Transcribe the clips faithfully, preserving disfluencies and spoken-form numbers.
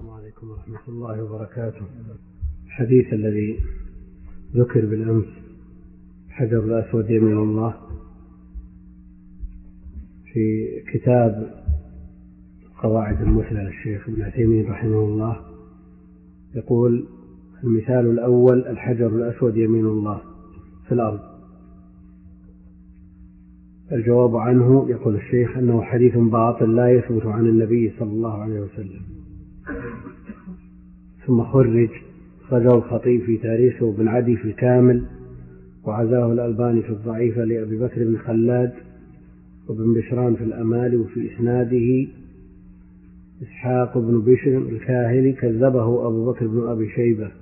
السلام عليكم ورحمة الله وبركاته. الحديث الذي ذكر بالأمس الحجر الأسود يمين الله في كتاب قواعد المثلى للشيخ ابن عثيمين رحمه الله يقول: المثال الأول الحجر الأسود يمين الله في الأرض. الجواب عنه يقول الشيخ أنه حديث باطل لا يثبت عن النبي صلى الله عليه وسلم. ثم خرج خرجه الخطيب في تاريخه وابن عدي في الكامل، وعزاه الألباني في الضعيفة لأبي بكر بن خلاد، وابن بشران في الأمال، وفي إسناده إسحاق بن بشر الكاهلي كذبه أبو بكر بن أبي شيبة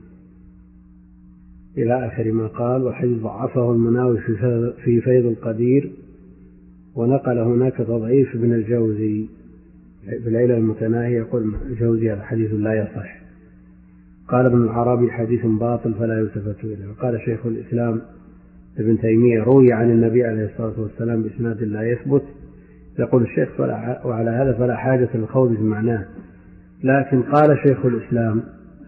إلى آخر ما قال. والحديث ضعفه المناوي في فيض القدير، ونقل هناك تضعيف ابن الجوزي في العلل المتناهي، يقول الجوزي هذا حديث لا يصح. قال ابن العربي حديث باطل فلا يلتفت إليه. وقال شيخ الإسلام ابن تيمية روي عن النبي عليه الصلاة والسلام بإسناد لا يثبت. يقول الشيخ فلا وعلى هذا فلا حاجة للخوض في معناه. لكن قال شيخ الإسلام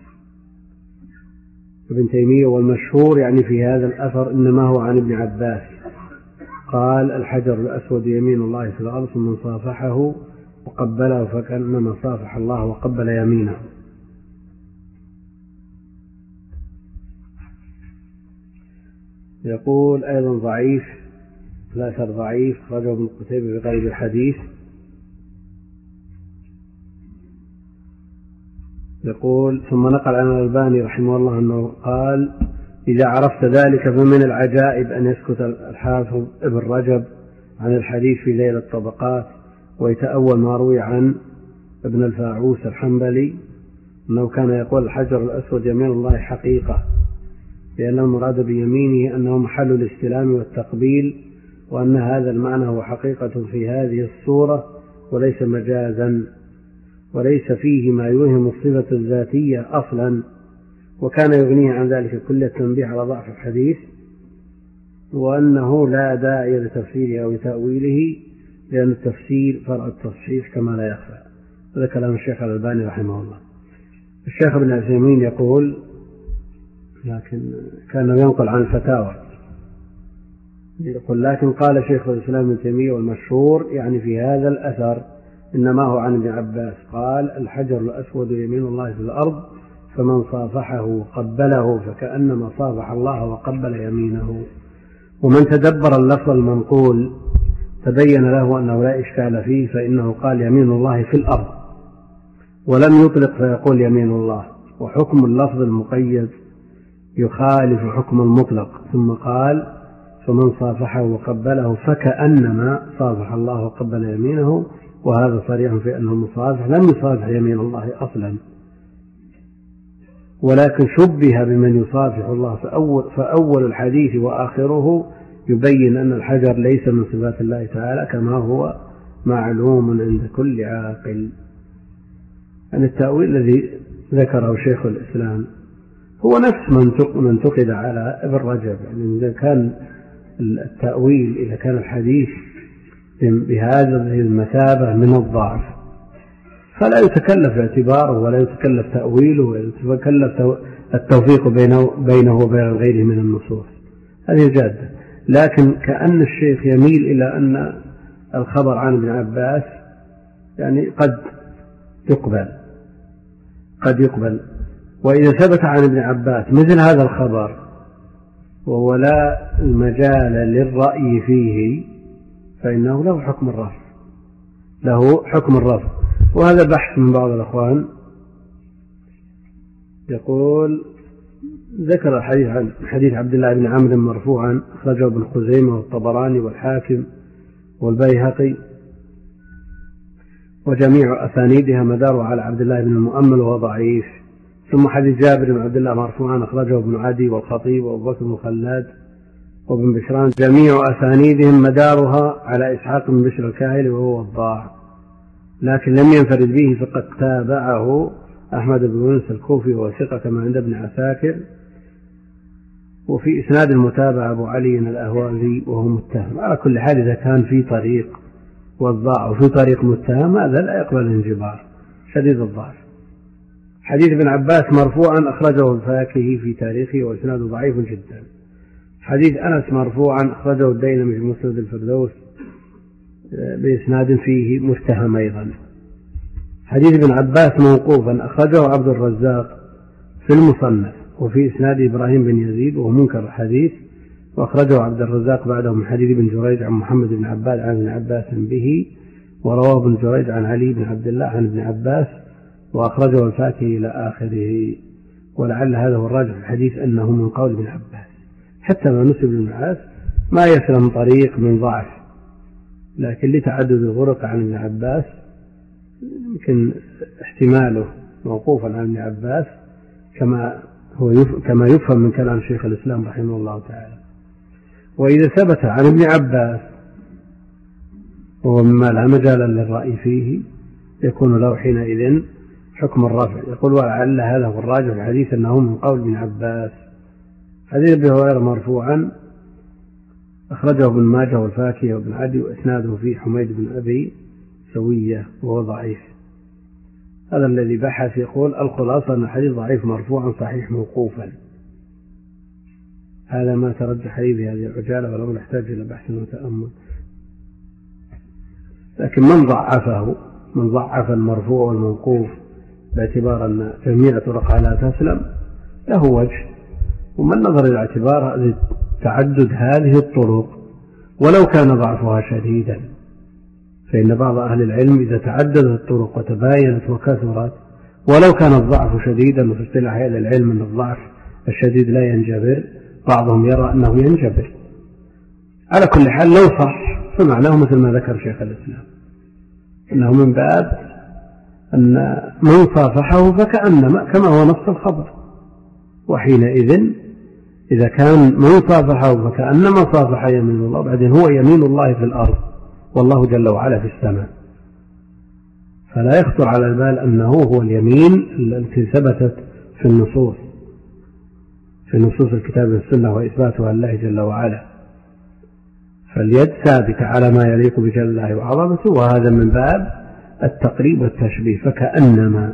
ابن تيمية: والمشهور يعني في هذا الأثر إنما هو عن ابن عباس قال: الحجر الأسود يمين الله في الأرض ثم صافحه وقبله فكأنما صافح الله وقبل يمينه. يقول أيضا ضعيف، الأثر ضعيف، خرجه ابن قتيبة بغير الحديث. يقول ثم نقل عن الألباني رحمه الله أنه قال: إذا عرفت ذلك فمن العجائب أن يسكت الحافظ ابن رجب عن الحديث في ليلة الطبقات ويتأول ما روي عن ابن الفاعوس الحنبلي أنه كان يقول: الحجر الأسود يمين الله حقيقة، لأن المراد بيمينه أنه محل الاستلام والتقبيل، وأن هذا المعنى هو حقيقة في هذه الصورة وليس مجازا، وليس فيه ما يوهم الصفة الذاتية أصلا. وكان يغنيه عن ذلك كل التنبيه على ضعف الحديث، وأنه لا داعي لتفسيره أو تأويله، لأن التفسير فرع التصحيح كما لا يخفى. هذا كلام الشيخ الألباني رحمه الله. الشيخ ابن عثيمين يقول، لكن كان ينقل عن الفتاوى، يقول: لكن قال شيخ الإسلام ابن تيمية: والمشهور يعني في هذا الأثر إنما هو عن ابن عباس قال: الحجر الأسود يمين الله في الأرض فمن صافحه وقبله فكأنما صافح الله وقبل يمينه. ومن تدبر اللفظ المنقول تبين له أنه لا إشكال فيه، فإنه قال يمين الله في الأرض ولم يطلق فيقول يمين الله، وحكم اللفظ المقيد يخالف حكم المطلق. ثم قال: فمن صافحه وقبله فكأنما صافح الله وقبل يمينه، وهذا صريح في أنه المصافح لم يصافح يمين الله أصلا، ولكن شبه بمن يصافح الله. فأول, فأول الحديث وآخره يبين أن الحجر ليس من صفات الله تعالى كما هو معلوم عند كل عاقل. أن التأويل الذي ذكره شيخ الإسلام هو نفس من انتقد على ابن رجب. يعني إذا كان التأويل، إذا كان الحديث بهذه المثابة من الضعف فلا يتكلف اعتباره ولا يتكلف تأويله ولا يتكلف التوفيق بينه, بينه وبين غيره من النصوص، هذه جادة. لكن كأن الشيخ يميل إلى أن الخبر عن ابن عباس يعني قد يقبل قد يقبل وإذا ثبت عن ابن عباس مثل هذا الخبر وهو لا مجال للرأي فيه فإنه له حكم الرفع له حكم الرفع وهذا بحث من بعض الأخوان. يقول: ذكر الحديث عن حديث عبد الله بن عمرو مرفوعا أخرجه ابن خزيمة والطبراني والحاكم والبيهقي، وجميع أسانيدها مدار على عبد الله بن المؤمل وهو ضعيف. ثم حديث جابر بن عبد الله مرفوعا أخرجه ابن عدي والخطيب وأبو بكر بن خلاد وابن بشران، جميع أسانيدهم مدارها على إسحاق بن بشر الكاهلي وهو وضاع، لكن لم ينفرد به فقد تابعه أحمد بن يونس الكوفي وهو ثقة كما عند ابن عساكر. وفي إسناد المتابعة أبو علي الأهوازي وهو متهم. على كل حال إذا كان في طريق وضاع وفي طريق متهم هذا لا يقبل الانجبار، شديد الضعف. حديث ابن عباس مرفوعا أخرجه الفاكهي في تاريخه وإسناده ضعيف جدا. حديث أنس مرفوعا أخرجه الديلمي في مسند الفردوس بإسناد فيه متهم أيضا. حديث ابن عباس موقوفا أخرجه عبد الرزاق في المصنف وفي إسناد إبراهيم بن يزيد وهو منكر الحديث، وأخرجه عبد الرزاق بعده من حديث ابن جريج عن محمد بن عباد عن ابن عباس به، ورواه ابن جريج عن علي بن عبد الله عن ابن عباس، وأخرجه الفاكهي إلى آخره. ولعل هذا هو الراجح في الحديث أنه من قول ابن عباس، حتى ما نسب ابن عباس ما يسلم طريق من ضعف، لكن لتعدد الغرق عن ابن عباس يمكن احتماله موقوفا عن ابن عباس كما هو يف... كما يفهم من كلام شيخ الإسلام رحمه الله تعالى. وإذا ثبت عن ابن عباس وهو مما لا مجال للرأي فيه يكون له حينئذ حكم الرفع. يقول ولعل هذا هو الراجح في الحديث أنه من قول ابن عباس. حديث أبي هريرة مرفوعا أخرجه ابن ماجه والفاكهي وابن عدي وإسناده في حميد بن أبي سوية وهو ضعيف. هذا الذي بحث يقول الخلاصة أن الحديث ضعيف مرفوعا صحيح موقوفا. هذا ما ترجح لي بهذه العجالة ولو نحتاج إلى بحث وتأمل. لكن من ضعفه من ضعف المرفوع والموقوف باعتبار أن جميع طرقها لا تسلم له وجه، ومن نظر إلى اعتبار تعدد هذه الطرق ولو كان ضعفها شديدا، فإن بعض أهل العلم إذا تعددت الطرق وتباينت وكثرت ولو كان الضعف شديدا، وفي اصطلاح أهل العلم أن الضعف الشديد لا ينجبر، بعضهم يرى أنه ينجبر. على كل حال لو صح فمعناه مثل ما ذكر شيخ الإسلام أنه من باب أن من صافحه فكأنما كما هو نص الخبر، وحينئذ إذا كان من صافحه فكأنما صافح يمين الله، بعدين هو يمين الله في الأرض والله جل وعلا في السماء، فلا يخطر على البال أنه هو اليمين التي ثبتت في النصوص في نصوص الكتاب والسنة وإثباتها لله جل وعلا، فاليد ثابتة على ما يليق بجل الله وعظمته، وهذا من باب التقريب والتشبيه فكأنما.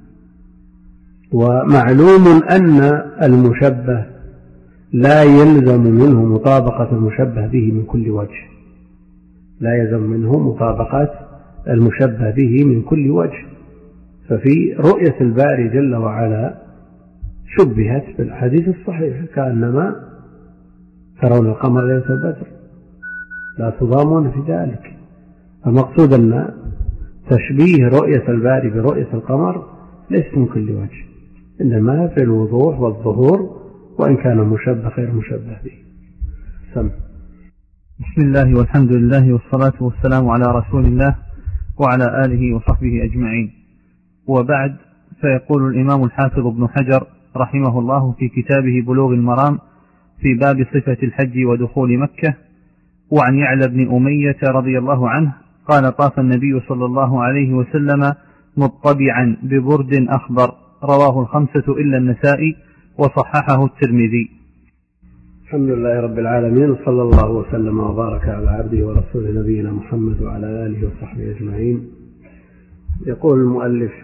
ومعلوم أن المشبه لا يلزم منه مطابقة المشبه به من كل وجه، لا يلزم منه مطابقة المشبه به من كل وجه. ففي رؤية الباري جل وعلا شبهت بالحديث الصحيح كأنما ترون القمر ليلة البدر لا تضامون في ذلك. المقصود أن تشبيه رؤية الباري برؤية القمر ليس من كل وجه، إنما في الوضوح والظهور، وإن كان مشبه غير مشبه به. سم. بسم الله والحمد لله والصلاة والسلام على رسول الله وعلى آله وصحبه أجمعين، وبعد، فيقول الإمام الحافظ ابن حجر رحمه الله في كتابه بلوغ المرام في باب صفة الحج ودخول مكة: وعن يعلى بن أمية رضي الله عنه قال: طاف النبي صلى الله عليه وسلم مطبعا ببرد أخضر، رواه الخمسة إلا النسائي وصححه الترمذي. الحمد لله رب العالمين، وصلى الله وسلم وبارك على عبده ورسوله نبينا محمد وعلى آله وصحبه أجمعين. يقول المؤلف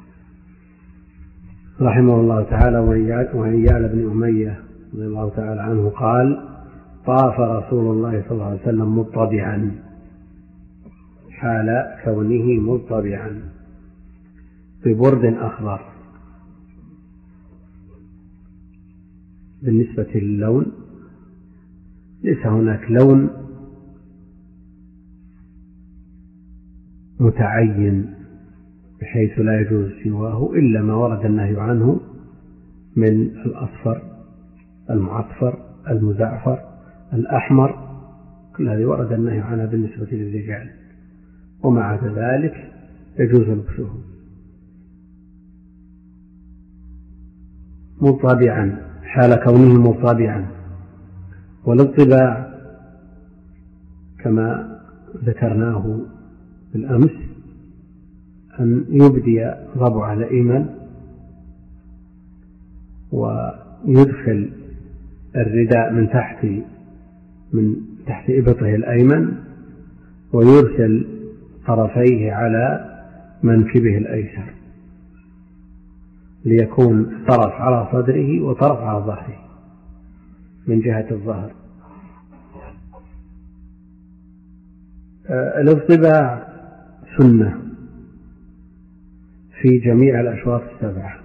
رحمه الله تعالى: وعن يعلى بن أمية رضي الله تعالى عنه قال: طاف رسول الله صلى الله عليه وسلم مطبعا، حال كونه مطبعا ببرد أخضر. بالنسبة للون ليس هناك لون متعين بحيث لا يجوز سواه إلا ما ورد النهي عنه من الأصفر، المعطفر، المزعفر، الأحمر، كل هذه ورد النهي عنها بالنسبة للرجال، ومع ذلك يجوز لبسه. مطبعا حال كونه مطبعا، والاطباع كما ذكرناه بالأمس أن يبدي ضبع الأيمن ويدخل الرداء من تحت من تحت إبطه الأيمن ويرسل طرفيه على منكبه الأيسر، ليكون طرف على صدره وطرف على ظهره من جهة الظهر. الاضطباع سنة في جميع الأشواط السبعة.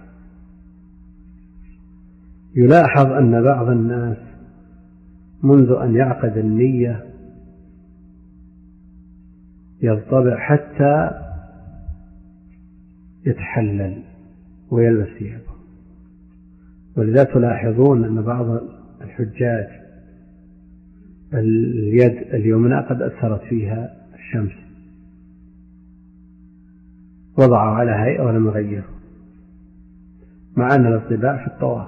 يلاحظ أن بعض الناس منذ أن يعقد النية يضطبع حتى يتحلل ويلبس ثيابه، ولذا تلاحظون أن بعض الحجاج اليد اليمنى قد أثرت فيها الشمس، وضعوا على هيئة ولم يغيروا، مع أن الاطباع في الطواف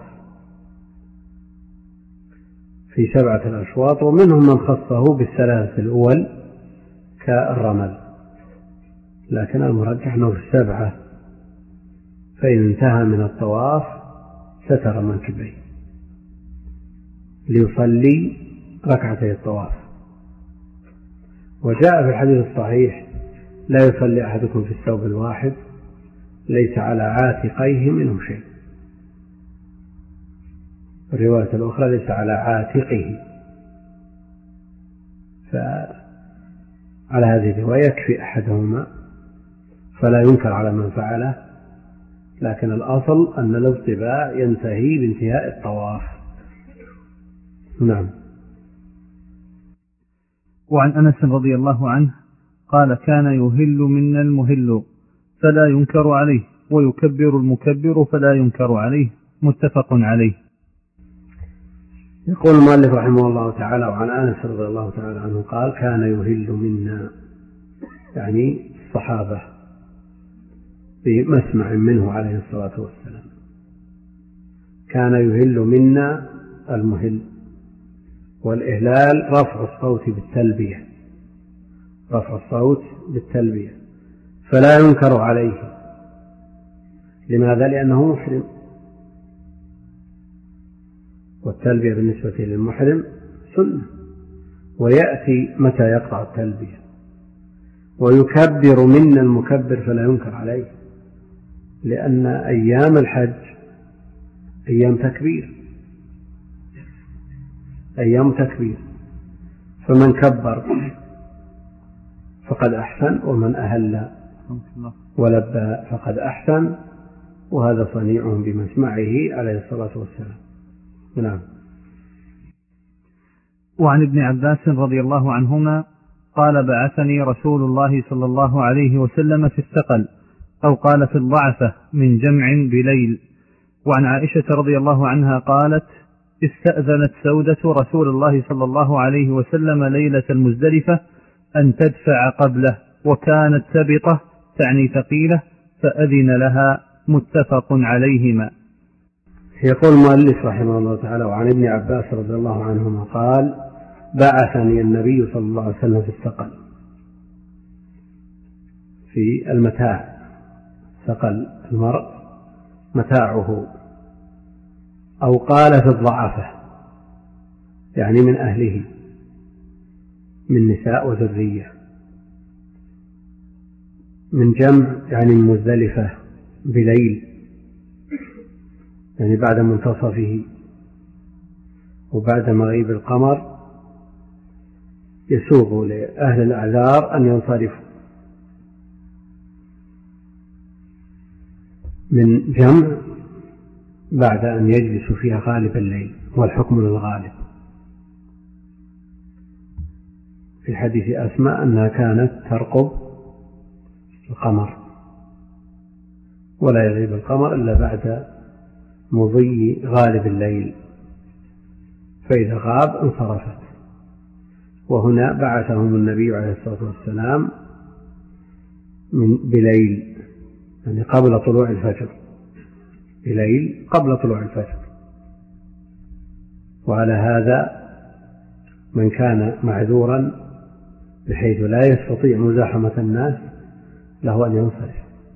في سبعة الأشواط، ومنهم من خصه بالثلاثة الأول كالرمل، لكن المرجح أنه في السبعة، فإن انتهى من الطواف ستر منكبيه ليصلي ركعتي الطواف. وجاء في الحديث الصحيح: لا يصلي أحدكم في الثوب الواحد ليس على عاتقيه منه شيء. الرواية الأخرى: ليس على عاتقه. فعلى هذه الرواية يكفي أحدهما فلا ينكر على من فعله، لكن الأصل أن الاضطباع ينتهي بانتهاء الطواف. نعم. وعن أنس رضي الله عنه قال: كان يهل منا المهل فلا ينكر عليه، ويكبر المكبر فلا ينكر عليه، متفق عليه. يقول المؤلف رحمه الله تعالى: وعن أنس رضي الله تعالى عنه قال: كان يهل منا، يعني الصحابة بمسمع منه عليه الصلاة والسلام. كان يهل منا المهل، والإهلال رفع الصوت بالتلبية، رفع الصوت بالتلبية، فلا ينكر عليه. لماذا؟ لأنه محرم، والتلبية بالنسبة للمحرم سنة، ويأتي متى يقطع التلبية. ويكبر منا المكبر فلا ينكر عليه، لأن أيام الحج أيام تكبير، أيام تكبير، فمن كبر فقد أحسن، ومن أهل ولبى فقد أحسن، وهذا صنيعهم بمسمعه عليه الصلاة والسلام. نعم. وعن ابن عباس رضي الله عنهما قال: بعثني رسول الله صلى الله عليه وسلم في الثقل، أو قال في الضعفة، من جمع بليل. وعن عائشة رضي الله عنها قالت: استأذنت سودة رسول الله صلى الله عليه وسلم ليلة المزدلفة أن تدفع قبله، وكانت سبطة تعني ثقيلة، فأذن لها، متفق عليهما. يقول المؤلف رحمه الله تعالى: وعن ابن عباس رضي الله عنهما قال: بعثني النبي صلى الله عليه وسلم في الثقل، في المتاع، ثقل المرء متاعه، أو قال في الضعفة، يعني من أهله، من نساء وذرية، من جمع يعني من مزدلفة بليل، يعني بعد منتصفه وبعد مغيب القمر، يسوغ لأهل الأعذار أن ينصرفوا من جمع بعد أن يجلسوا فيها غالب الليل، والحكم للغالب. في حديث أسماء أنها كانت ترقب القمر، ولا يغيب القمر إلا بعد مضي غالب الليل، فإذا غاب انصرفت. وهنا بعثهم النبي عليه الصلاة والسلام من بليل، يعني قبل طلوع الفجر، بليل قبل طلوع الفجر. وعلى هذا من كان معذورا بحيث لا يستطيع مزاحمة الناس له أن ينصرف.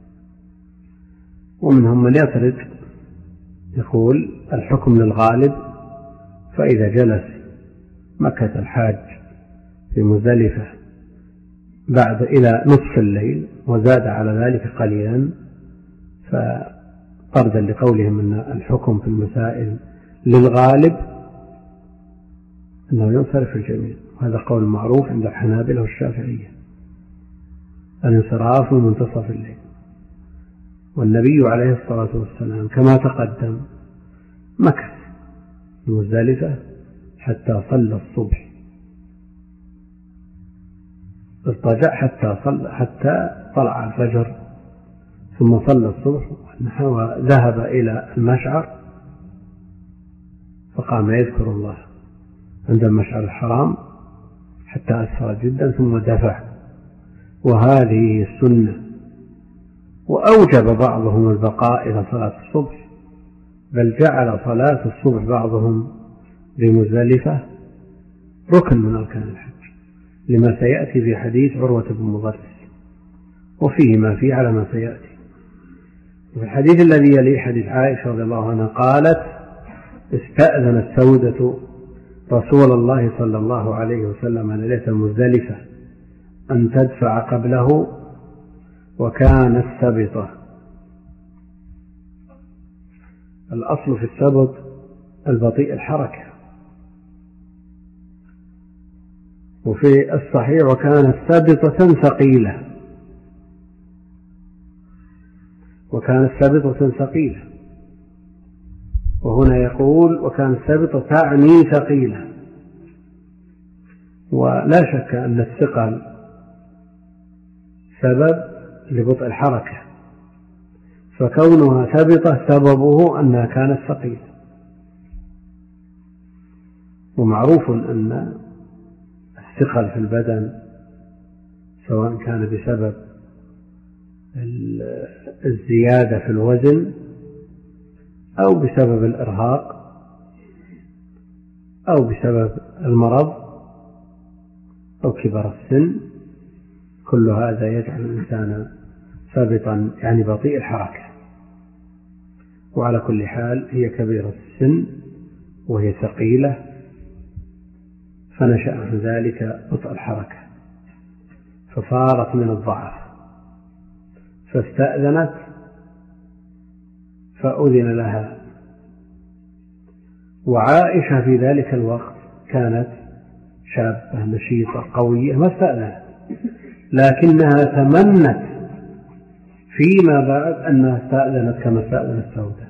ومنهم من يطرد، يقول الحكم للغالب، فإذا جلس مكة الحاج في مزدلفة بعد إلى نصف الليل وزاد على ذلك قليلا، طردا لقولهم أن الحكم في المسائل للغالب أنه ينصرف الجميع. هذا قول معروف عند الحنابلة والشافعية، الانصراف من منتصف الليل. والنبي عليه الصلاة والسلام كما تقدم مكث بمزدلفة حتى صلى الصبح، اضطجع حتى صلى حتى طلع الفجر، ثم صلى الصبح وذهب إلى المشعر فقام يذكر الله عند المشعر الحرام حتى أسفر جدا ثم دفع. وهذه السنة. وأوجب بعضهم البقاء إلى صلاة الصبح، بل جعل صلاة الصبح بعضهم بمزدلفة ركن من أركان الحج، لما سيأتي في حديث عروة بن مضرس، وفيه ما فيه على ما سيأتي. وفي الحديث الذي يليه حديث عائشة رضي الله عنها قالت: استأذنت سودة رسول الله صلى الله عليه وسلم ليلة المزدلفة أن تدفع قبله وكان السبطة. الأصل في السبط البطيء الحركة، وفي الصحيح وكانت سبطة ثقيلة، وكانت سبطة ثقيلة، وهنا يقول وكانت سبطة تعني ثقيلة. ولا شك أن الثقل سبب لبطء الحركة، فكونها ثبطة سببه أنها كانت ثقيلة. ومعروف أن الثقل في البدن سواء كان بسبب الزيادة في الوزن أو بسبب الإرهاق أو بسبب المرض أو كبر السن، كل هذا يجعل الإنسان ثابطا يعني بطيء الحركة. وعلى كل حال هي كبيرة السن وهي ثقيلة، فنشأ من ذلك بطء الحركة، فصارت من الضعف، فاستأذنت فأذن لها. وعائشة في ذلك الوقت كانت شابة نشيطة قوية ما استأذنت، لكنها تمنت فيما بعد أنها استأذنت كما استأذنت سودة،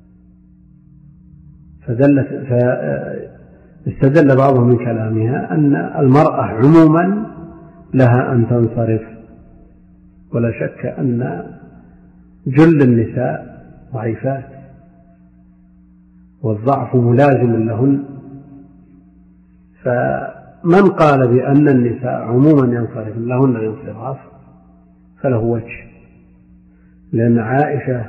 فدلت فاستدل بعضهم من كلامها أن المرأة عموما لها أن تنصرف. ولا شك أن جل النساء ضعيفات والضعف ملازم لهن، فمن قال بأن النساء عموما ينصرف لهن الانصراف فله وجه، لأن عائشة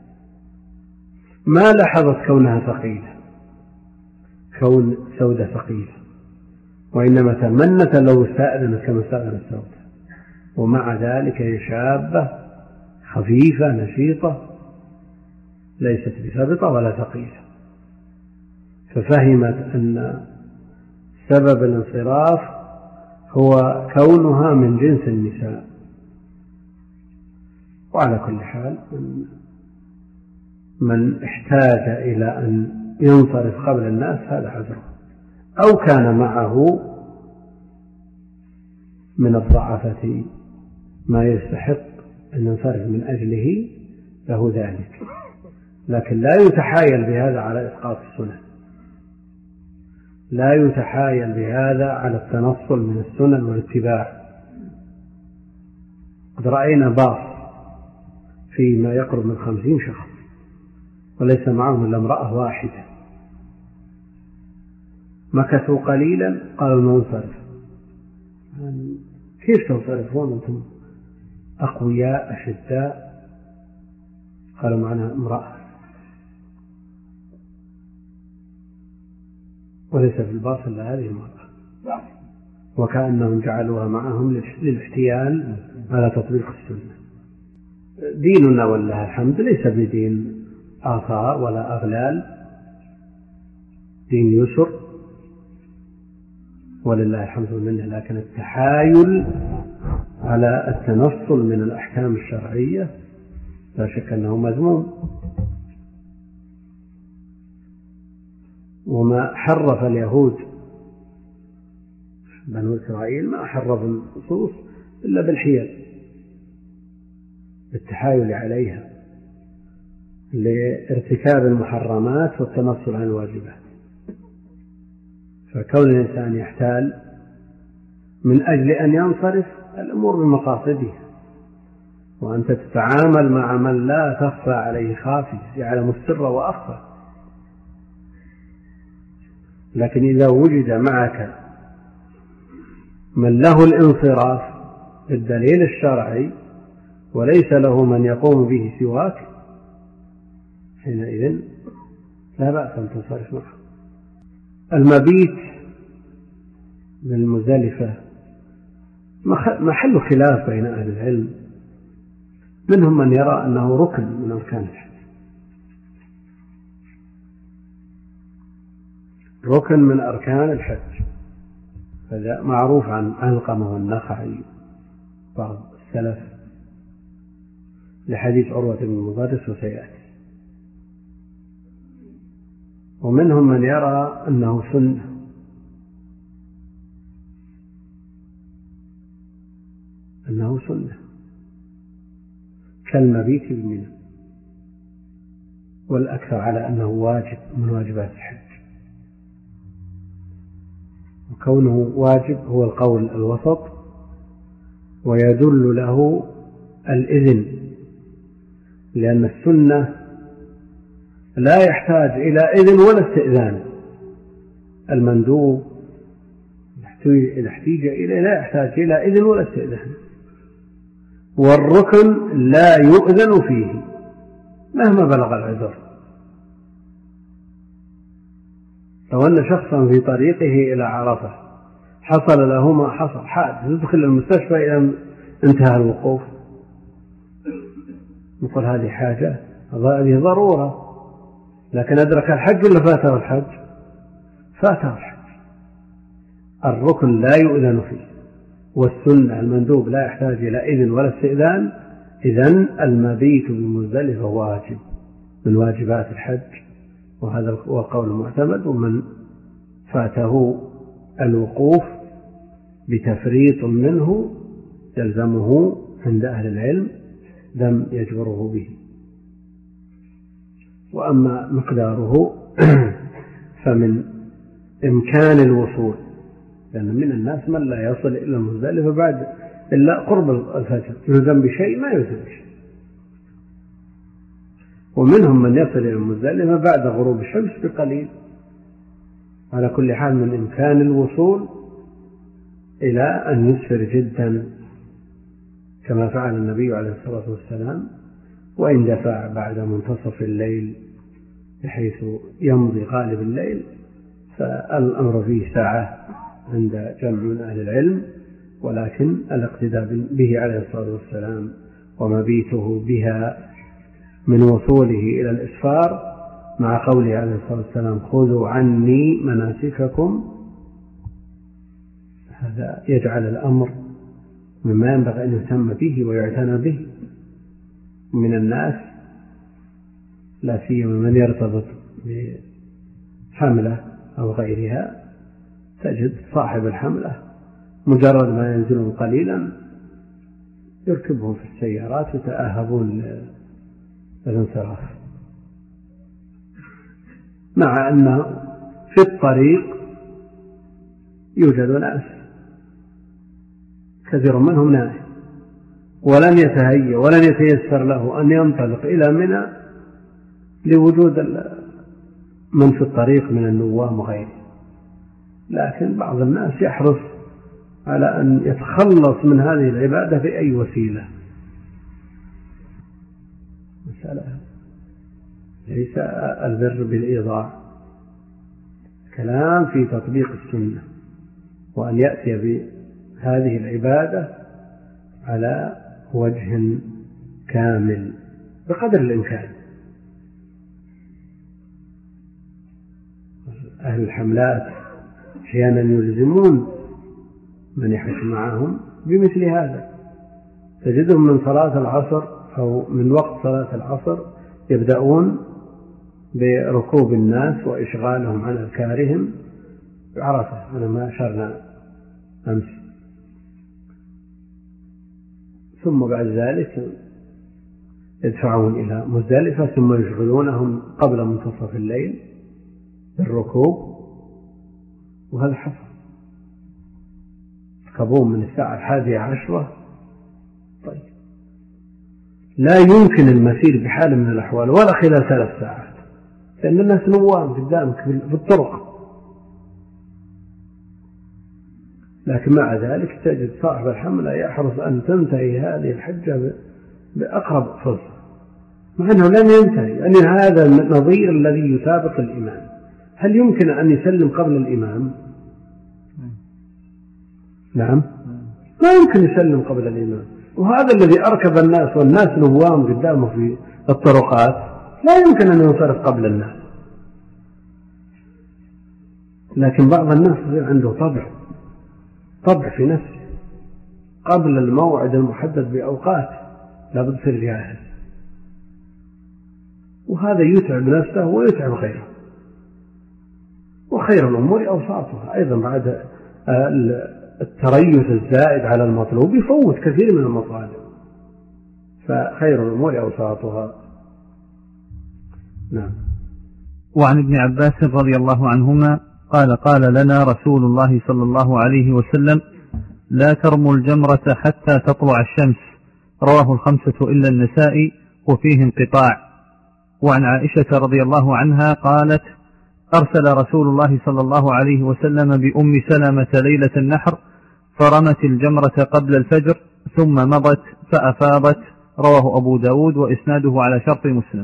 ما لاحظت كونها ثقيلة، كون سودة ثقيلة، وإنما تمنت لو استأذنت كما استأذنت سودة، ومع ذلك هي شابة خفيفة نشيطة ليست بثابطة ولا ثقيلة، ففهمت أن سبب الانصراف هو كونها من جنس النساء. وعلى كل حال من احتاج إلى أن ينصرف قبل الناس هذا عذره، أو كان معه من الضعفة ما يستحق أن ينصرف من أجله له ذلك، لكن لا يتحايل بهذا على إسقاط السنن، لا يتحايل بهذا على التنصل من السنن والاتباع. قد رأينا باص فيما يقرب من خمسين شخص وليس معهم إلا امرأة واحدة، مكثوا قليلا قالوا ننصرف. كيف تنصرفون أنتم أقوياء أشداء؟ قالوا معنا امرأة، وليس في الباص إلا هذه المرأة، وكأنهم جعلوها معهم للاحتيال على تطبيق السنة. ديننا والله الحمد ليس بدين آثار ولا أغلال، دين يسر ولله الحمد منه، لكن التحايل على التنصل من الأحكام الشرعية لا شك أنه مذموم، وما حرف اليهود بنو إسرائيل ما حرف النصوص إلا بالحيل، بالتحايل عليها لارتكاب المحرمات والتنصل عن الواجبات. فكون الإنسان يحتال من أجل أن ينصرف الأمور بمقاصدها، وأنت تتعامل مع من لا تخفى عليه خافية، يعلم السر وأخفى. لكن إذا وجد معك من له الانصراف بالدليل الشرعي وليس له من يقوم به سواك، حينئذ لا بأس أن تنصرف معه. المبيت بالمزدلفة محل خلاف بين أهل العلم، منهم من يرى أنه ركن من أركان الحج، ركن من أركان الحج. هذا معروف عن علقمة والنخعي بعض السلف لحديث عروة بن المغرس وسيأتي. ومنهم من يرى أنه سنة، أنه سنة كالمبيت بمنى، والأكثر على أنه واجب من واجبات الحج. وكونه واجب هو القول الوسط، ويدل له الإذن، لأن السنة لا يحتاج إلى إذن ولا استئذان. المندوب إذا احتاج إليه لا يحتاج إلى إذن ولا استئذان، والركن لا يؤذن فيه مهما بلغ العذر. لو أن شخصا في طريقه إلى عرفة حصل له ما حصل، حادث، يدخل المستشفى إلى انتهى الوقوف، نقول هذه حاجة، هذه ضرورة. لكن أدرك الحج ولا فاته الحج؟ فاته الحج. الركن لا يؤذن فيه، والسنة المندوب لا يحتاج إلى إذن ولا استئذان. إذن المبيت بمزدلفة واجب من واجبات الحج، وهذا هو قول المعتمد. ومن فاته الوقوف بتفريط منه يلزمه عند أهل العلم دم يجبره به. وأما مقداره فمن إمكان الوصول، لأن من الناس من لا يصل إلى المزدلفة بعد إلا قرب الفجر، يلزم بشيء ما يلزم بشيء. ومنهم من يصل إلى المزدلفة بعد غروب الشمس بقليل. على كل حال من إمكان الوصول إلى أن يسفر جدا كما فعل النبي عليه الصلاة والسلام، وإن دفع بعد منتصف الليل بحيث يمضي غالب الليل فالأمر فيه ساعة عند جمع من أهل العلم. ولكن الاقتداء به عليه الصلاة والسلام ومبيته بها من وصوله إلى الإسفار، مع قوله عليه الصلاة والسلام خذوا عني مناسككم، هذا يجعل الأمر مما ينبغي أن يهتم به ويعتنى به. من الناس لا سيما من يرتبط بحملة أو غيرها، تجد صاحب الحملة مجرد ما ينزلون قليلا يركبهم في السيارات يتأهبون للانصراف، مع أن في الطريق يوجد ناس كثير منهم نائم ولن يتهيأ ولن يتيسر له أن ينطلق إلى منى لوجود من في الطريق من النوام وغيره. لكن بعض الناس يحرص على أن يتخلص من هذه العبادة بأي وسيلة. مسألة ليس البر بالإيضاع، كلام في تطبيق السنة، وأن يأتي بهذه العبادة على وجه كامل بقدر الإمكان. أهل الحملات أحيانا يلزمون من يحج معهم بمثل هذا، تجدهم من صلاة العصر أو من وقت صلاة العصر يبدأون بركوب الناس وإشغالهم عن أذكارهم بعرفة، أنا ما أشرنا أمس. ثم بعد ذلك يدفعون إلى مزدلفة ثم يشغلونهم قبل منتصف الليل بالركوب، وهذا حصل. يركبون من الساعة الحادية عشرة. طيب لا يمكن المسير بحال من الأحوال ولا خلال ثلاث ساعات، لأن الناس نوام قدامك في الطرق. لكن مع ذلك تجد صاحب الحملة يحرص أن تنتهي هذه الحجة بأقرب فرصة، مع أنه لن ينتهي، يعني هذا النظير الذي يسابق الإمام. هل يمكن أن يسلم قبل الإمام؟ نعم، ما يمكن يسلم قبل الإمام. وهذا الذي أركب الناس والناس نوام قدامه في الطرقات لا يمكن أن ينصرف قبل الناس. لكن بعض الناس عنده طبع طبع في نفسه قبل الموعد المحدد بأوقات لابد يصير جاهز، وهذا يتعب نفسه ويتعب غيره. وخير الأمور أوساطها أيضا، بعد التريث الزائد على المطلوب يفوت كثير من المطالب، فخير الأمور أوساطها. نعم. وعن ابن عباس رضي الله عنهما قال قال لنا رسول الله صلى الله عليه وسلم لا ترموا الجمرة حتى تطلع الشمس، رواه الخمسة إلا النسائي وفيه انقطاع. وعن عائشة رضي الله عنها قالت أرسل رسول الله صلى الله عليه وسلم بأم سلمة ليلة النحر فرمت الجمرة قبل الفجر ثم مضت فأفاضت، رواه أبو داود وإسناده على شرط مسلم.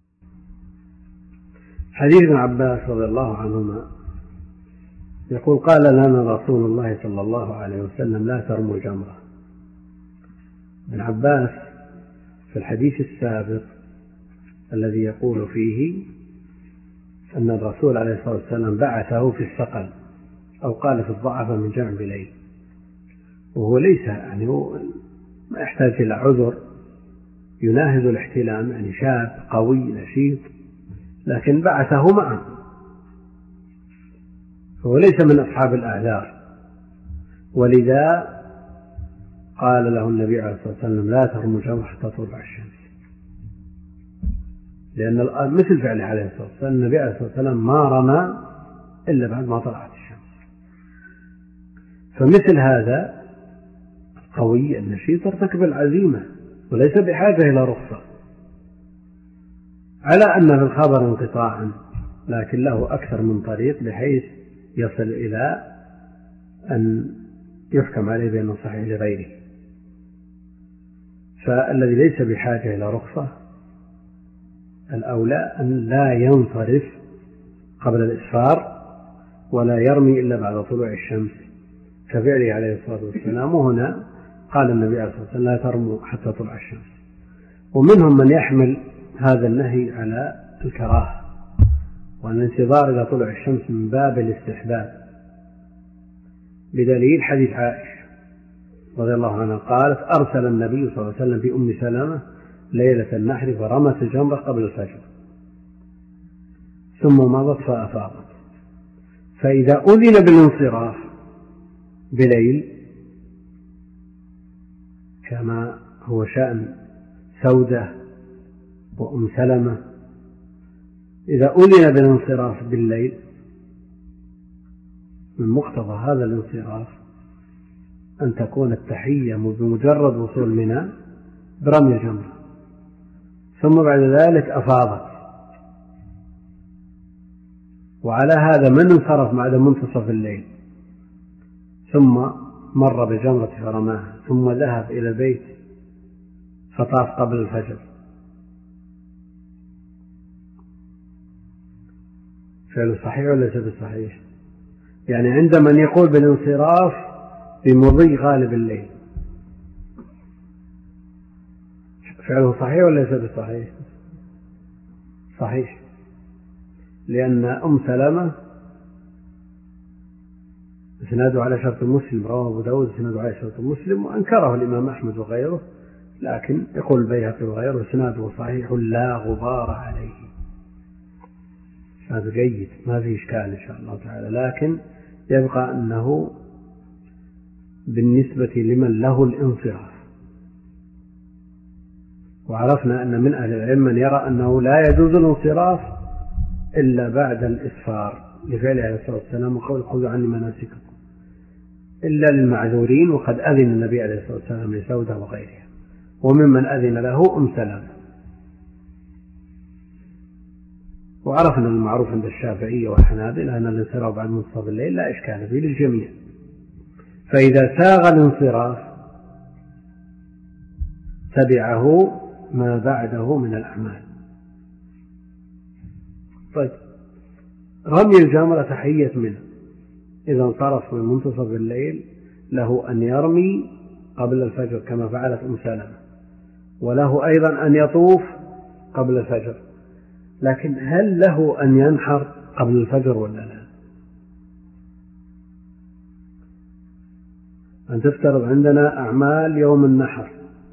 حديث ابن عباس رضي الله عنهما يقول قال لنا رسول الله صلى الله عليه وسلم لا ترموا الجمرة. ابن عباس في الحديث السابق الذي يقول فيه أن الرسول عليه الصلاة والسلام بعثه في الثقل أو قال في الضعف من جمع بليل، وهو ليس يعني هو ما يحتاج إلى عذر يناهز الاحتلام، يعني شاب قوي نشيط، لكن بعثه معه، هو ليس من أصحاب الأعذار. ولذا قال له النبي عليه الصلاة والسلام لا ترموا الجمرة حتى تطلع الشمس، لأن مثل فعله عليه الصلاة والسلام النبي عليه الصلاة والسلام ما رمى إلا بعد ما طلعت الشمس. فمثل هذا القوي النشيط ارتكب العزيمة وليس بحاجة إلى رخصة، على أن في الخبر انقطاعا لكن له أكثر من طريق بحيث يصل إلى أن يحكم عليه بأنه صحيح لغيره. فالذي ليس بحاجة إلى رخصة الأولى أن لا ينصرف قبل الإسفار ولا يرمي إلا بعد طلوع الشمس كفعله عليه الصلاة والسلام. وهنا قال النبي عليه الصلاة والسلام لا ترموا حتى تطلع الشمس. ومنهم من يحمل هذا النهي على الكراهة والانتظار إلى طلوع الشمس من باب الاستحباب، بدليل حديث عائشة رضي الله عنها قالت أرسل النبي صلى الله عليه وسلم بأم سلمة ليلة النحر فرمت الجمرة قبل الفجر ثم مضت فأفاضت، فإذا أذن بالانصراف بليل كما هو شأن سودة وأم سلمة، إذا أذن بالانصراف بالليل من مقتضى هذا الانصراف أن تكون التحية بمجرد وصول منى برمي الجمرة، ثم بعد ذلك أفاضت. وعلى هذا من انصرف بعد منتصف الليل ثم مر بجمرة فرماها ثم ذهب إلى البيت فطاف قبل الفجر فعله صحيح ولا ليس بصحيح؟ يعني عند من يقول بالانصراف بمضي غالب الليل فعله صحيح ولا ليس بصحيح؟ صحيح، لأن أم سلمة اسناده على شرط مسلم، رواه أبو داود اسناده على شرط مسلم وأنكره الإمام أحمد وغيره، لكن يقول البيهقي وغيره اسناده صحيح لا غبار عليه. هذا جيد ما في إشكال إن شاء الله تعالى، لكن يبقى أنه بالنسبة لمن له الانصراف، وعرفنا أن من أهل العلم من يرى أنه لا يجوز الانصراف إلا بعد الإسفار لفعل عليه الصلاة والسلام وقول خذوا عني مناسككم، إلا للمعذورين، وقد أذن النبي عليه الصلاة والسلام لسودة وغيرها، وممن أذن له أم سلمة. وعرفنا المعروف عند الشافعية والحنابلة أن الانصراف بعد منتصف الليل لا إشكال فيه للجميع، فإذا ساغ الانصراف تبعه ما بعده من الأعمال. طيب، رمي الجمرة تحية منه، إذا انصرف من منتصف الليل له أن يرمي قبل الفجر كما فعلت أم سلمة، وله أيضا أن يطوف قبل الفجر، لكن هل له أن ينحر قبل الفجر ولا لا؟ أن تفترض عندنا أعمال يوم النحر،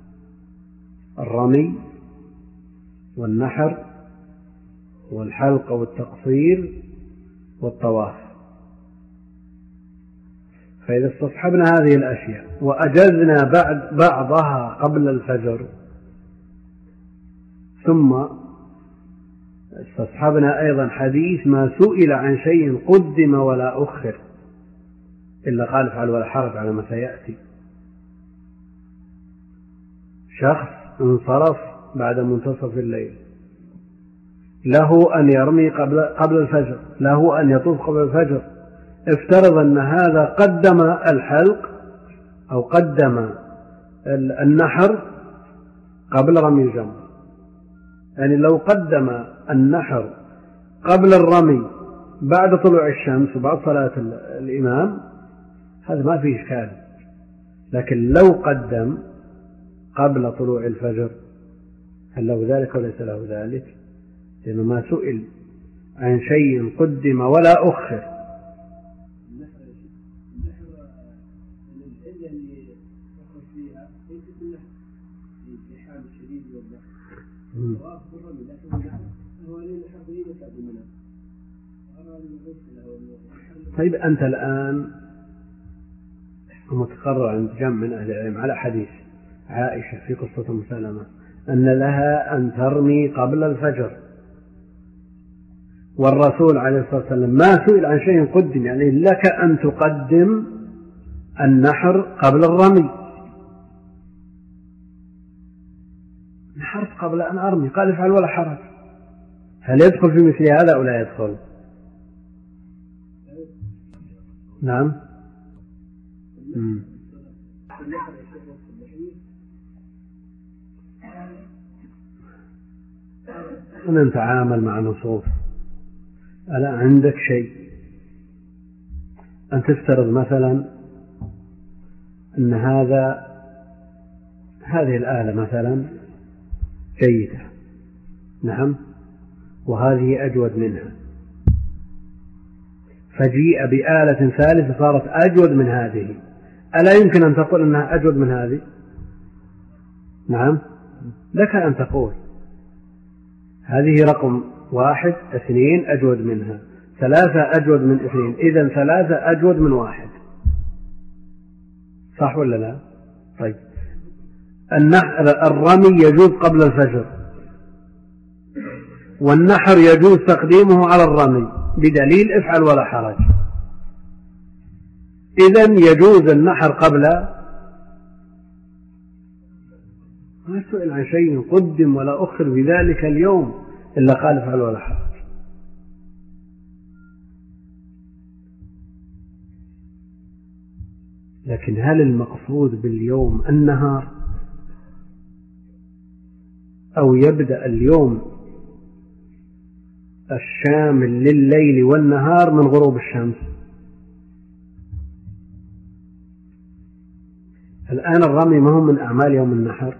الرمي والنحر والحلق والتقصير والطواف، فإذا استصحبنا هذه الأشياء وأجزنا بعد بعضها قبل الفجر ثم استصحبنا أيضا حديث ما سئل عن شيء قدم ولا أخر إلا قال افعل ولا حرج على ما سيأتي، شخص انصرف بعد منتصف الليل له أن يرمي قبل, قبل الفجر، له أن يطوف قبل الفجر، افترض أن هذا قدم الحلق أو قدم النحر قبل رمي الجمر، يعني لو قدم النحر قبل الرمي بعد طلوع الشمس وبعد صلاة الإمام هذا ما فيه إشكال، لكن لو قدم قبل طلوع الفجر هل له ذلك وليس له ذلك؟ لأنه ما سئل عن شيء قدم ولا أخر. طيب، أنت الآن متقرر عند جمع من أهل العلم على حديث عائشة في قصة أم سلمة أن لها أن ترمي قبل الفجر، والرسول عليه الصلاة والسلام ما سئل عن شيء قدم، يعني لك أن تقدم النحر قبل الرمي، نحرت قبل أن أرمي، قال افعل ولا حرج. هل يدخل في مثل هذا أو لا يدخل؟ نعم. مم. نتعامل مع نصوص. ألا عندك شيء أن تفترض مثلا أن هذا هذه الآلة مثلا جيدة، نعم، وهذه أجود منها، فجيء بآلة ثالثة صارت أجود من هذه، ألا يمكن أن تقول أنها أجود من هذه؟ نعم، لك أن تقول هذه رقم واحد، اثنين أجود منها، ثلاثة أجود من اثنين، إذن ثلاثة أجود من واحد، صح ولا لا؟ طيب، الرمي يجوز قبل الفجر، والنحر يجوز تقديمه على الرمي بدليل افعل ولا حرج، إذن يجوز النحر قبل، ما سئل عن شيء قدم ولا أخر بذلك اليوم إلا قال افعل ولا حرج. لكن هل المقصود باليوم النهار أو يبدأ اليوم الشامل لليل والنهار من غروب الشمس؟ الآن الرمي ما هو من أعمال يوم النحر؟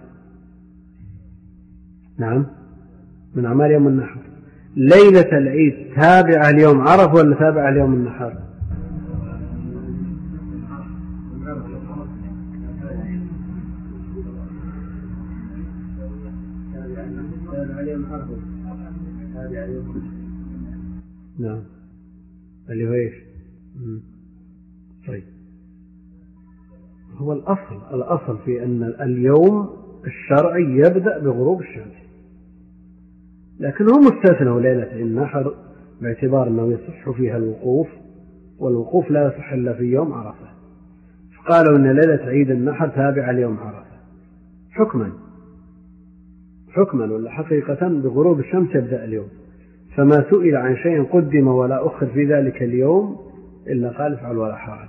نعم، من أعمال يوم النحر. ليلة العيد تابعة اليوم عرف ولا تابعة اليوم النحر؟ نعم اللي هو إيش؟ طيب هو الأصل الأصل في أن اليوم الشرعي يبدأ بغروب الشمس، لكن هم استثنوا ليلة النحر باعتبار أنه يصح فيها الوقوف، والوقوف لا يصح إلا في يوم عرفة، فقالوا أن ليلة عيد النحر تابعة ليوم عرفة حكما حكما ولا حقيقة بغروب الشمس يبدأ اليوم. فما سئل عن شيء قدم ولا أخر في ذلك اليوم إلا قال افعل ولا حرج،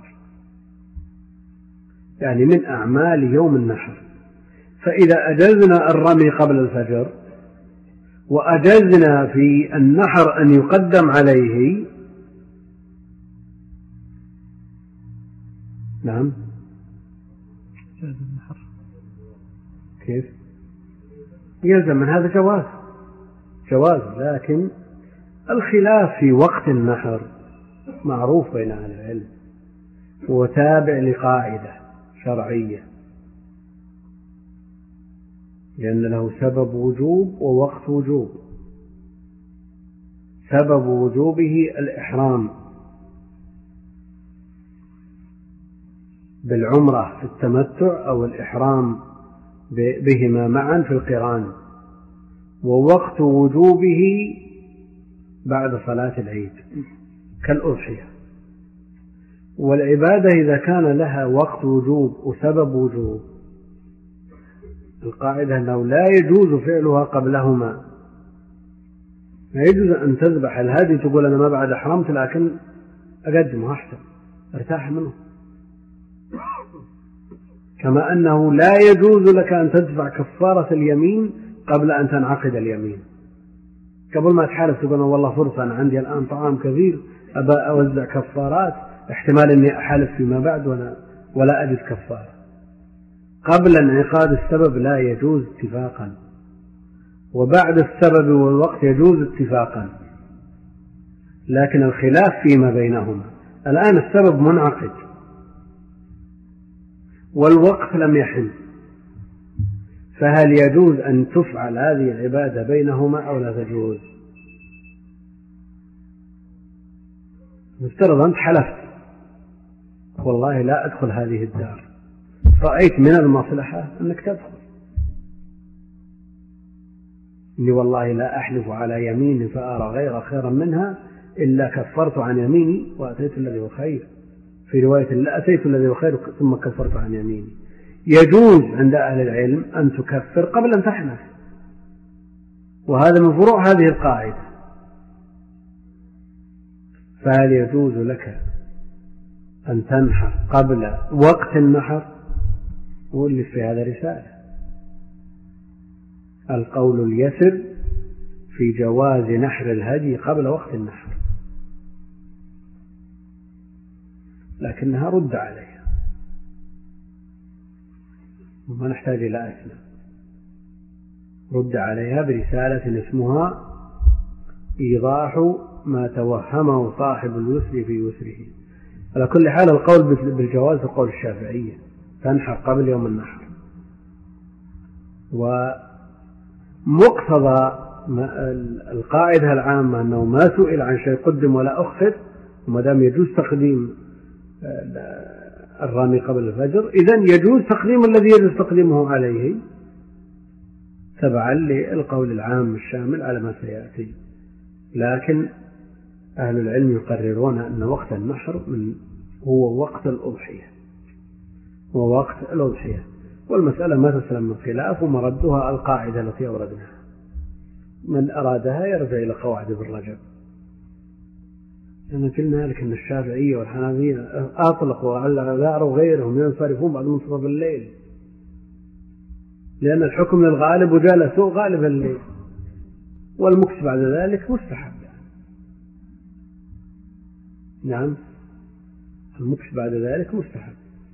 يعني من أعمال يوم النحر. فإذا أجزنا الرمي قبل الفجر وأجزنا في النحر أن يقدم عليه، نعم كيف يلزم من هذا جواز جواز لكن الخلاف في وقت النحر معروف بين أهل العلم، وتابع لقاعدة شرعية، لأن له سبب وجوب ووقت وجوب. سبب وجوبه الإحرام بالعمرة في التمتع أو الإحرام بهما معا في القران، ووقت وجوبه بعد صلاة العيد كالأضحية. والعبادة إذا كان لها وقت وجوب وسبب وجوب القاعدة أنه لا يجوز فعلها قبلهما. لا يجوز أن تذبح الهدي تقول أنا ما بعد أحرمت لكن أقدمه أحسن ارتاح منه، كما أنه لا يجوز لك أن تدفع كفارة اليمين قبل أن تنعقد اليمين. قبل ما تحالف تقول والله فرصة أنا عندي الآن طعام كثير أبى أوزع كفارات، احتمال أني أحالف فيما بعد ولا, ولا أجد كفارة. قبل انعقاد السبب لا يجوز اتفاقا، وبعد السبب والوقت يجوز اتفاقا، لكن الخلاف فيما بينهما. الآن السبب منعقد والوقت لم يحل، فهل يجوز أن تفعل هذه العبادة بينهما أو لا تجوز؟ نفترض أنت حلفت والله لا أدخل هذه الدار، رأيت من المصلحة أنك تدخل، إني والله لا أحلف على يمين فأرى غير خيرا منها إلا كفرت عن يميني وأتيت الذي هو خير، في رواية لا أتيت الذي هو خير ثم كفرت عن يميني. يجوز عند أهل العلم أن تكفر قبل أن تحنث، وهذا من فروع هذه القاعدة. فهل يجوز لك أن تنحر قبل وقت النحر؟ واللي في هذا رسالة القول اليسر في جواز نحر الهدي قبل وقت النحر، لكنها رد عليها وما نحتاج إلى أثنى، رد عليها برسالة اسمها إيضاح ما توهمه صاحب اليسر في يسره. على كل حال القول بالجواز القول الشافعية، تنحر قبل يوم النحر. ومقتضى القاعدة العامة أنه ما سئل عن شيء قدم ولا أخر، وما دام يجوز تقديم الرامي قبل الفجر إذن يجوز تقديم الذي يجوز تقديمه عليه تبعا للقول العام الشامل على ما سيأتي. لكن أهل العلم يقررون أن وقت النحر من هو وقت الأضحية، هو وقت الأضحية، والمسألة ما تسلم من خلاف، ومردها القاعدة التي أوردناها، من أرادها يرجع إلى قواعد ابن رجب. لأن قلنا لك أن الشافعية والحنابلة أطلقوا على الأعذار وغيرهم ينصرفون بعد منتصف الليل، لأن الحكم للغالب وجالسوا غالب الليل، والمكس بعد ذلك مستحب. نعم المكس بعد ذلك مستحب.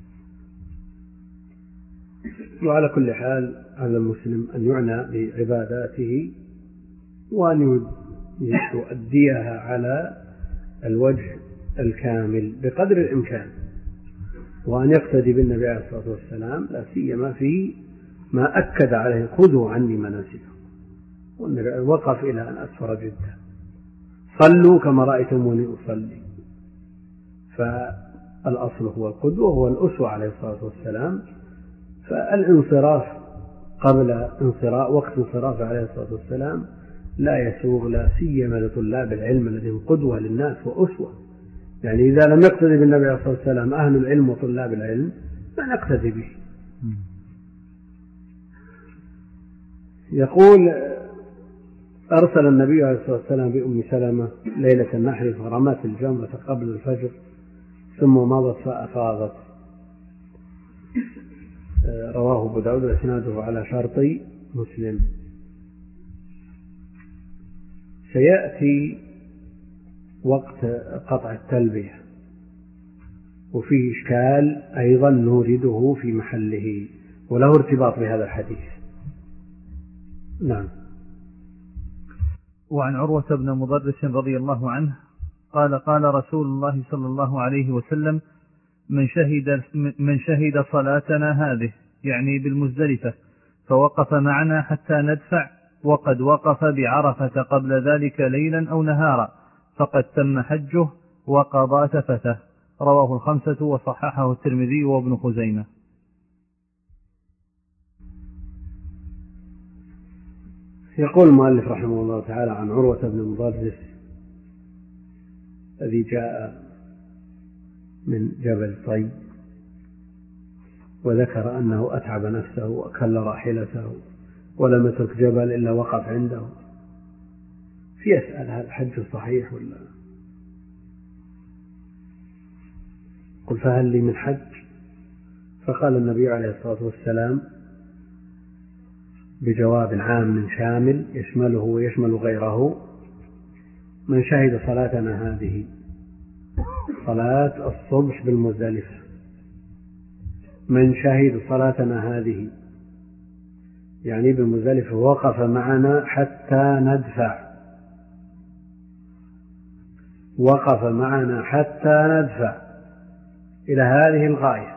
وعلى كل حال على المسلم أن يعنى بعباداته وأن يؤديها على الوجه الكامل بقدر الإمكان، وأن يقتدي بالنبي عليه الصلاة والسلام، لا سيما في ما أكد عليه خذوا عني مناسككم، والنبي وقف إلى أن أسفر جدا صلوا كما رأيتموني أصلي. فالأصل هو القدوة هو الأسوة عليه الصلاة والسلام. فالانصراف قبل انصراف وقت انصراف عليه الصلاة والسلام لا يسوغ، لا سيما لطلاب العلم الذين قدوة للناس وأسوة. يعني إذا لم يقتدي بالنبي عليه الصلاة والسلام أهل العلم وطلاب العلم لا نقتدي به. يقول أرسل النبي عليه الصلاة والسلام بأم سلمة ليلة النحر فرمت الجمرة قبل الفجر ثم مضت فأفاضت. رواه أبو داود وإسناده على شرط مسلم. سيأتي وقت قطع التلبية وفيه إشكال أيضا نورده في محله وله ارتباط بهذا الحديث. نعم. وعن عروة بن مضرس رضي الله عنه قال قال رسول الله صلى الله عليه وسلم من شهد, من شهد صلاتنا هذه يعني بالمزدلفة فوقف معنا حتى ندفع وقد وقف بعرفة قبل ذلك ليلا أو نهارا فقد تم حجه وقضى تفته. رواه الخمسة وصححه الترمذي وابن خزيمة. يقول المؤلف رحمه الله تعالى عن عروة بن مضرس الذي جاء من جبل طي وذكر أنه أتعب نفسه وأكل راحلته ولم يترك جبل إلا وقف عنده. فيسأل هذا الحج صحيح ولا؟ قل فهل لي من حج؟ فقال النبي عليه الصلاة والسلام بجواب عام شامل يشمله ويشمل غيره: من شهد صلاتنا هذه صلاة الصبح بالمزدلفة، من شهد صلاتنا هذه يعني بالمزدلفة وقف معنا حتى ندفع، وقف معنا حتى ندفع إلى هذه الغاية،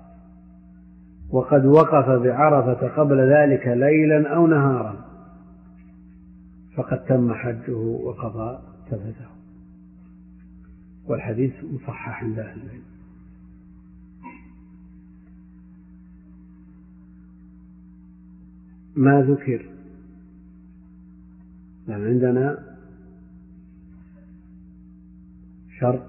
وقد وقف بعرفة قبل ذلك ليلا أو نهارا فقد تم حجه وقضى تفته. والحديث مصحح عند أهل العلم. ما ذكر لأن عندنا شرط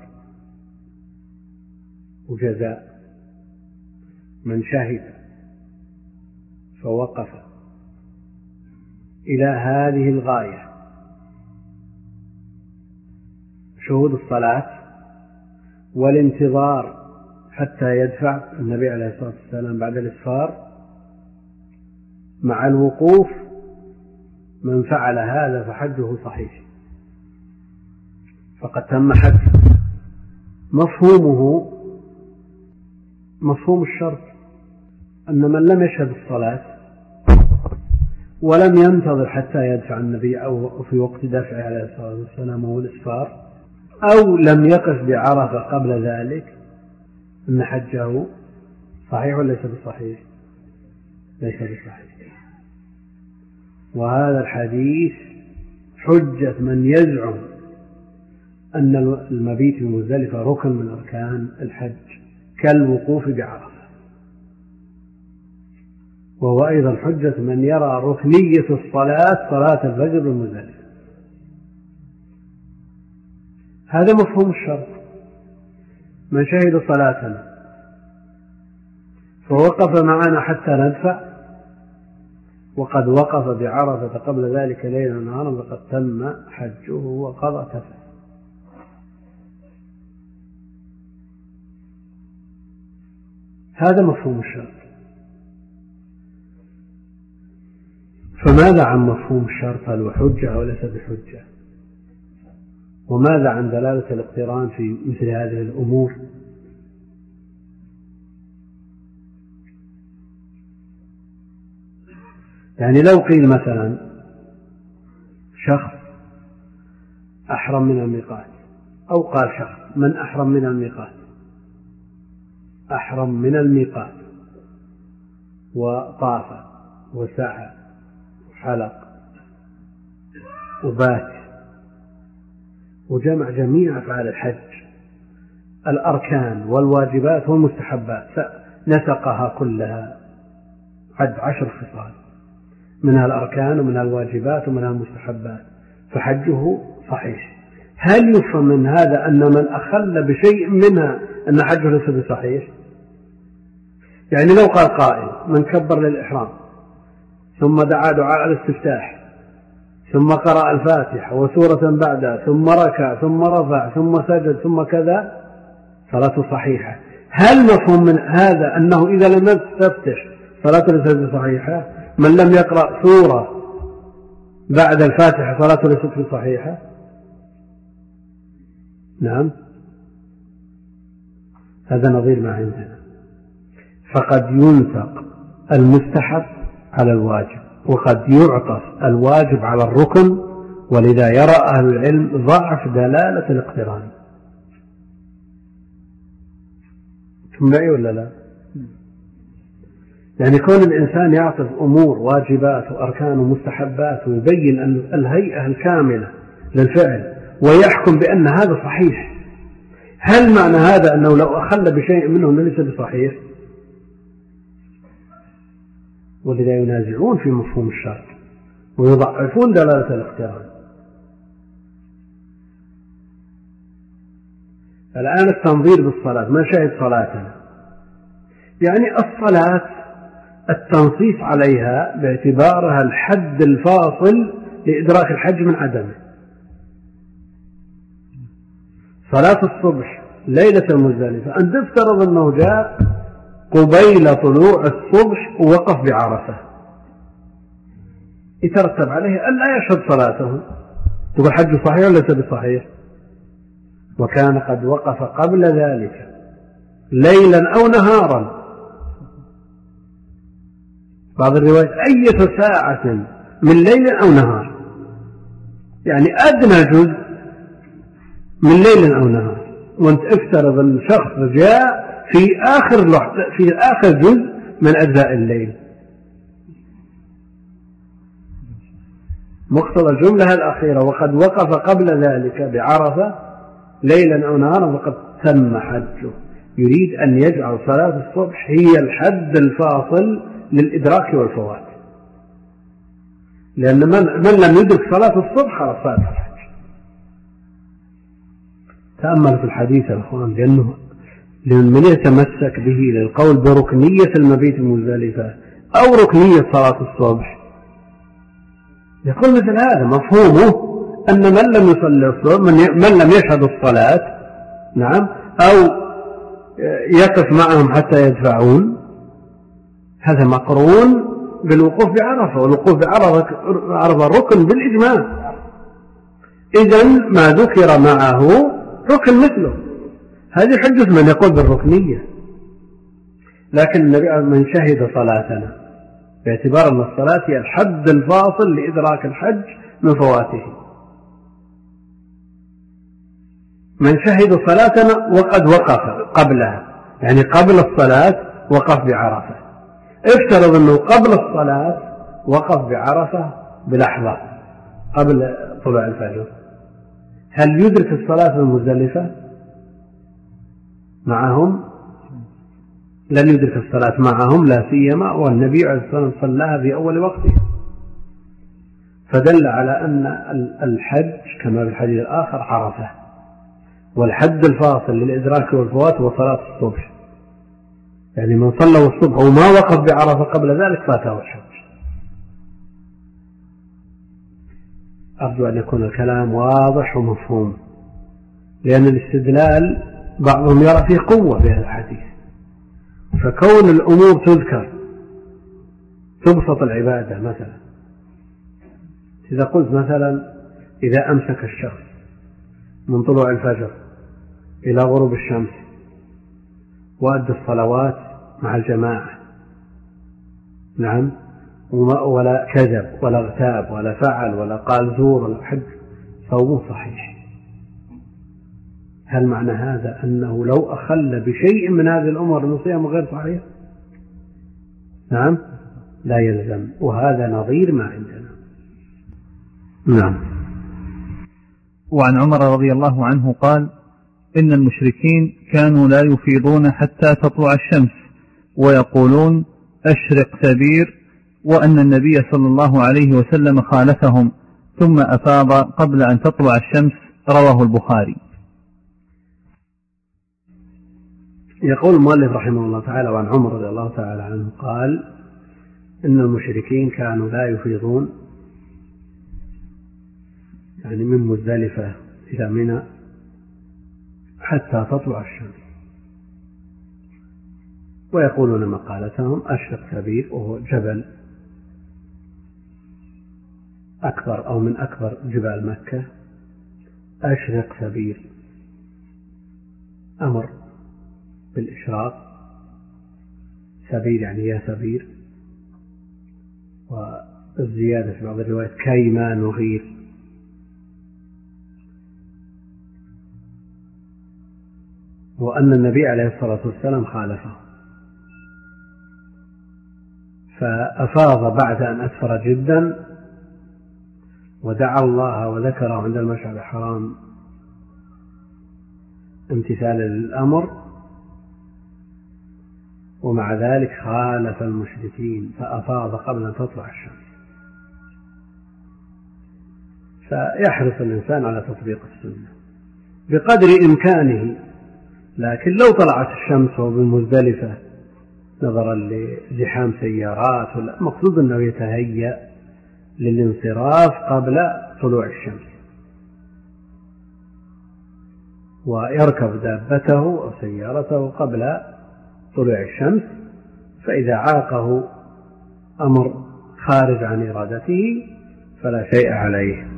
وجزاء: من شهد فوقف إلى هذه الغاية، شهود الصلاة والانتظار حتى يدفع النبي عليه الصلاة والسلام بعد الإسفار مع الوقوف، من فعل هذا فحجه صحيح فقد تم حج. مفهومه مفهوم الشرط أن من لم يشهد الصلاة ولم ينتظر حتى يدفع النبي أو في وقت دفعه عليه الصلاة والسلام وهو الإسفار، أو لم يقف بعرفة قبل ذلك، أن حجه صحيح ولا ليس بصحيح؟ ليس بصحيح. وهذا الحديث حجة من يزعم أن المبيت بمزدلفة ركن من أركان الحج كالوقوف بعرفة، وهو أيضا حجة من يرى ركنية الصلاة صلاة الفجر بمزدلفة. هذا مفهوم الشرط: من شهد صلاتنا فوقف معنا حتى ندفع وقد وقف بعرفة قبل ذلك ليلا ونهارا فقد تم حجه وقضى تفته. هذا مفهوم الشرط. فماذا عن مفهوم الشرط؟ هل هو حجة أو ليس بحجة؟ وماذا عن دلالة الاقتران في مثل هذه الأمور؟ يعني لو قيل مثلا شخص أحرم من الميقات، أو قال شخص من أحرم من الميقات، أحرم من الميقات وطاف وسعى وحلق وبات وجمع جميع أفعال الحج، الأركان والواجبات والمستحبات، نسقها كلها، عد عشر خصال منها الأركان ومنها الواجبات ومنها المستحبات، فحجه صحيح. هل يفهم من هذا أن من أخل بشيء منها أن حجه ليس بصحيح؟ يعني لو قال قائل من كبر للإحرام ثم دعا دعاء الاستفتاح ثم قرأ الفاتحة وسورة بعدها ثم ركع ثم رفع ثم سجد ثم كذا صلاته صحيحة، هل مفهوم من هذا أنه إذا لم يستفتح صلاته ليست بصحيحة؟ من لم يقرأ سورة بعد الفاتحة صلاته ليست بصحيحة؟ نعم، هذا نظير ما عندنا. فقد ينسق المستحب على الواجب، وقد يعطف الواجب على الركن، ولذا يرى أهل العلم ضعف دلالة الاقتران. تمنعي ولا لا؟ يعني كون الإنسان يعطف أمور واجبات وأركان ومستحبات ويبين أن الهيئة الكاملة للفعل ويحكم بأن هذا صحيح، هل معنى هذا أنه لو أخل بشيء منه ليس بصحيح؟ ولذا ينازعون في مفهوم الشرط ويضعفون دلالة الاقتران. الآن التنظير بالصلاة، ما شاهد صلاتنا؟ يعني الصلاة التنصيص عليها باعتبارها الحد الفاصل لإدراك الحج من عدمه. صلاة الصبح ليلة المزدلفة أن تفترض أنه جاء قبيل طلوع الصبح ووقف بعرفة، يترتب عليه أن لا يشهد صلاته، تقول حج صحيح ولا ليس بصحيح؟ وكان قد وقف قبل ذلك ليلا أو نهارا، بعض الروايات أي ساعة من ليل أو نهار، يعني أدنى جزء من ليل أو نهار. وانت افترض أن شخص جاء في آخر لحظة في آخر جزء من أجزاء الليل، مقتضى الجملة الأخيرة وقد وقف قبل ذلك بعرفة ليلا أو نهارا فقد تم حجه. يريد أن يجعل صلاة الصبح هي الحد الفاصل للإدراك والفوات، لأن من, من لم يدرك صلاة الصبح خلاص فات الحج. تأمل في الحديث يا أخوان، لأنه لمن يتمسك به للقول بركنية المبيت المزدلفة أو ركنية صلاة الصبح يقول مثل هذا مفهومه أن من لم يصلي الصبح من لم يشهد الصلاة نعم أو يقف معهم حتى يدفعون، هذا مقرون بالوقوف بعرفة، والوقوف بعرفة ركن بالإجماع. إذن ما ذكر معه ركن مثله، هذه حجة من يقول بالركنية. لكن النبي من شهد صلاتنا باعتبار أن الصلاة هي الحد الفاصل لإدراك الحج من فواته، من شهد صلاتنا وقد وقف قبلها، يعني قبل الصلاة وقف بعرفة. افترض أنه قبل الصلاة وقف بعرفة بلحظة قبل طلوع الفجر، هل يدرك الصلاة المزدلفة معهم؟ لن يدرك الصلاة معهم، لا سيما والنبي عليه الصلاة والسلام صلاها في أول وقته. فدل على أن الحج كما في الحديث الآخر عرفة، والحد الفاصل للإدراك والفوات هو صلاة الصبح، يعني من صلى الصبح وما وقف بعرفة قبل ذلك فاته الحج. أرجو أن يكون الكلام واضح ومفهوم، لأن الاستدلال بعضهم يرى فيه قوة في هذا الحديث، فكون الأمور تذكر تبسط العبادة. مثلا إذا قلت مثلا إذا أمسك الشخص من طلوع الفجر إلى غروب الشمس وأدى الصلوات مع الجماعة نعم ولا كذب ولا اغتاب ولا فعل ولا قال زور ولا حج صومه صحيح. هل معنى هذا أنه لو أخل بشيء من هذه الأمور أنه صيامه غير صحيح؟ نعم لا يلزم، وهذا نظير ما عندنا. نعم. وعن عمر رضي الله عنه قال إن المشركين كانوا لا يفيضون حتى تطلع الشمس ويقولون أشرق ثبير، وأن النبي صلى الله عليه وسلم خالفهم ثم أفاض قبل أن تطلع الشمس. رواه البخاري. يقول المؤلف رحمه الله تعالى وعن عمر رضي الله تعالى عنه قال إن المشركين كانوا لا يفيضون، يعني من مزدلفة إلى منى حتى تطلع الشمس، ويقولون مقالتهم أشرق ثبير، وهو جبل أكبر أو من أكبر جبال مكة. أشرق ثبير أمر بالإشراق، ثبير يعني يا ثبير، والزيادة في بعض الروايات كيما نغير. وأن النبي عليه الصلاة والسلام خالفه فأفاض بعد أن أسفر جدا ودعا الله وذكره عند المشعر الحرام امتثالا للأمر، ومع ذلك خالف المشركين فأفاض قبل أن تطلع الشمس. فيحرص الإنسان على تطبيق السنة بقدر إمكانه، لكن لو طلعت الشمس وهو بمزدلفة نظرا لزحام سيارات، المقصود أنه يتهيأ للانصراف قبل طلوع الشمس، ويركب دابته أو سيارته قبل طلوع الشمس، فإذا عاقه أمر خارج عن إرادته فلا شيء عليه.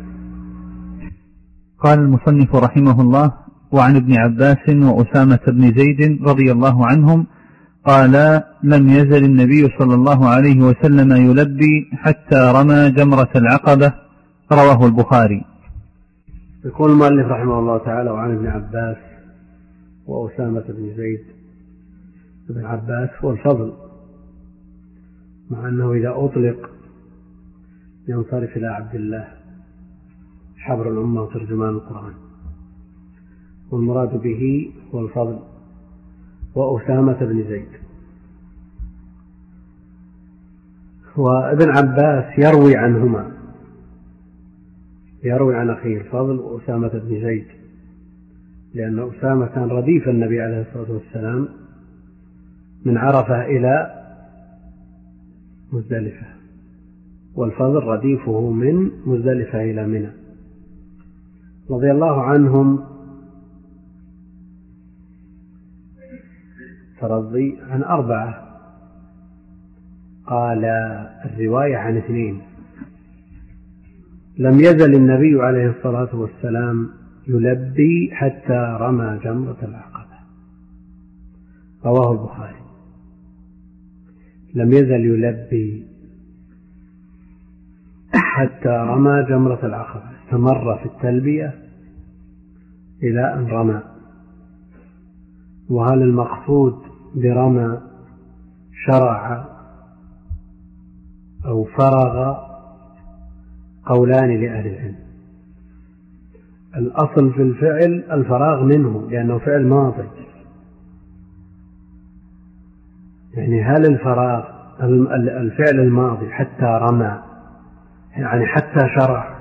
قال المصنف رحمه الله: وعن ابن عباس وأسامة بن زيد رضي الله عنهم قال: لم يزل النبي صلى الله عليه وسلم يلبي حتى رمى جمرة العقبة. رواه البخاري. يقول المؤلف رحمه الله تعالى: وعن ابن عباس وأسامة بن زيد. ابن عباس هو الفضل، مع أنه إذا أطلق ينصرف إلى عبد الله حبر الأمة وترجمان القرآن، والمراد به هو الفضل. وأسامة بن زيد، وابن عباس يروي عنهما، يروي عن أخيه الفضل وأسامة بن زيد، لأن أسامة كان رديف النبي عليه الصلاة والسلام من عرفة إلى مزدلفة، والفضل رديفه من مزدلفة إلى منى. رضي الله عنهم ترضي عن أربعة، قال الرواية عن اثنين: لم يزل النبي عليه الصلاة والسلام يلبي حتى رمى جمرة العقبة. رواه البخاري. لم يزل يلبي حتى رمى جمرة العقبة، استمر في التلبية إلى أن رمى. وهل المقصود برمى شرع أو فرغ؟ قولان لأهل العلم. الأصل في الفعل الفراغ منه لأنه فعل ماضي، يعني هل الفراغ الفعل الماضي حتى رمى يعني حتى شرع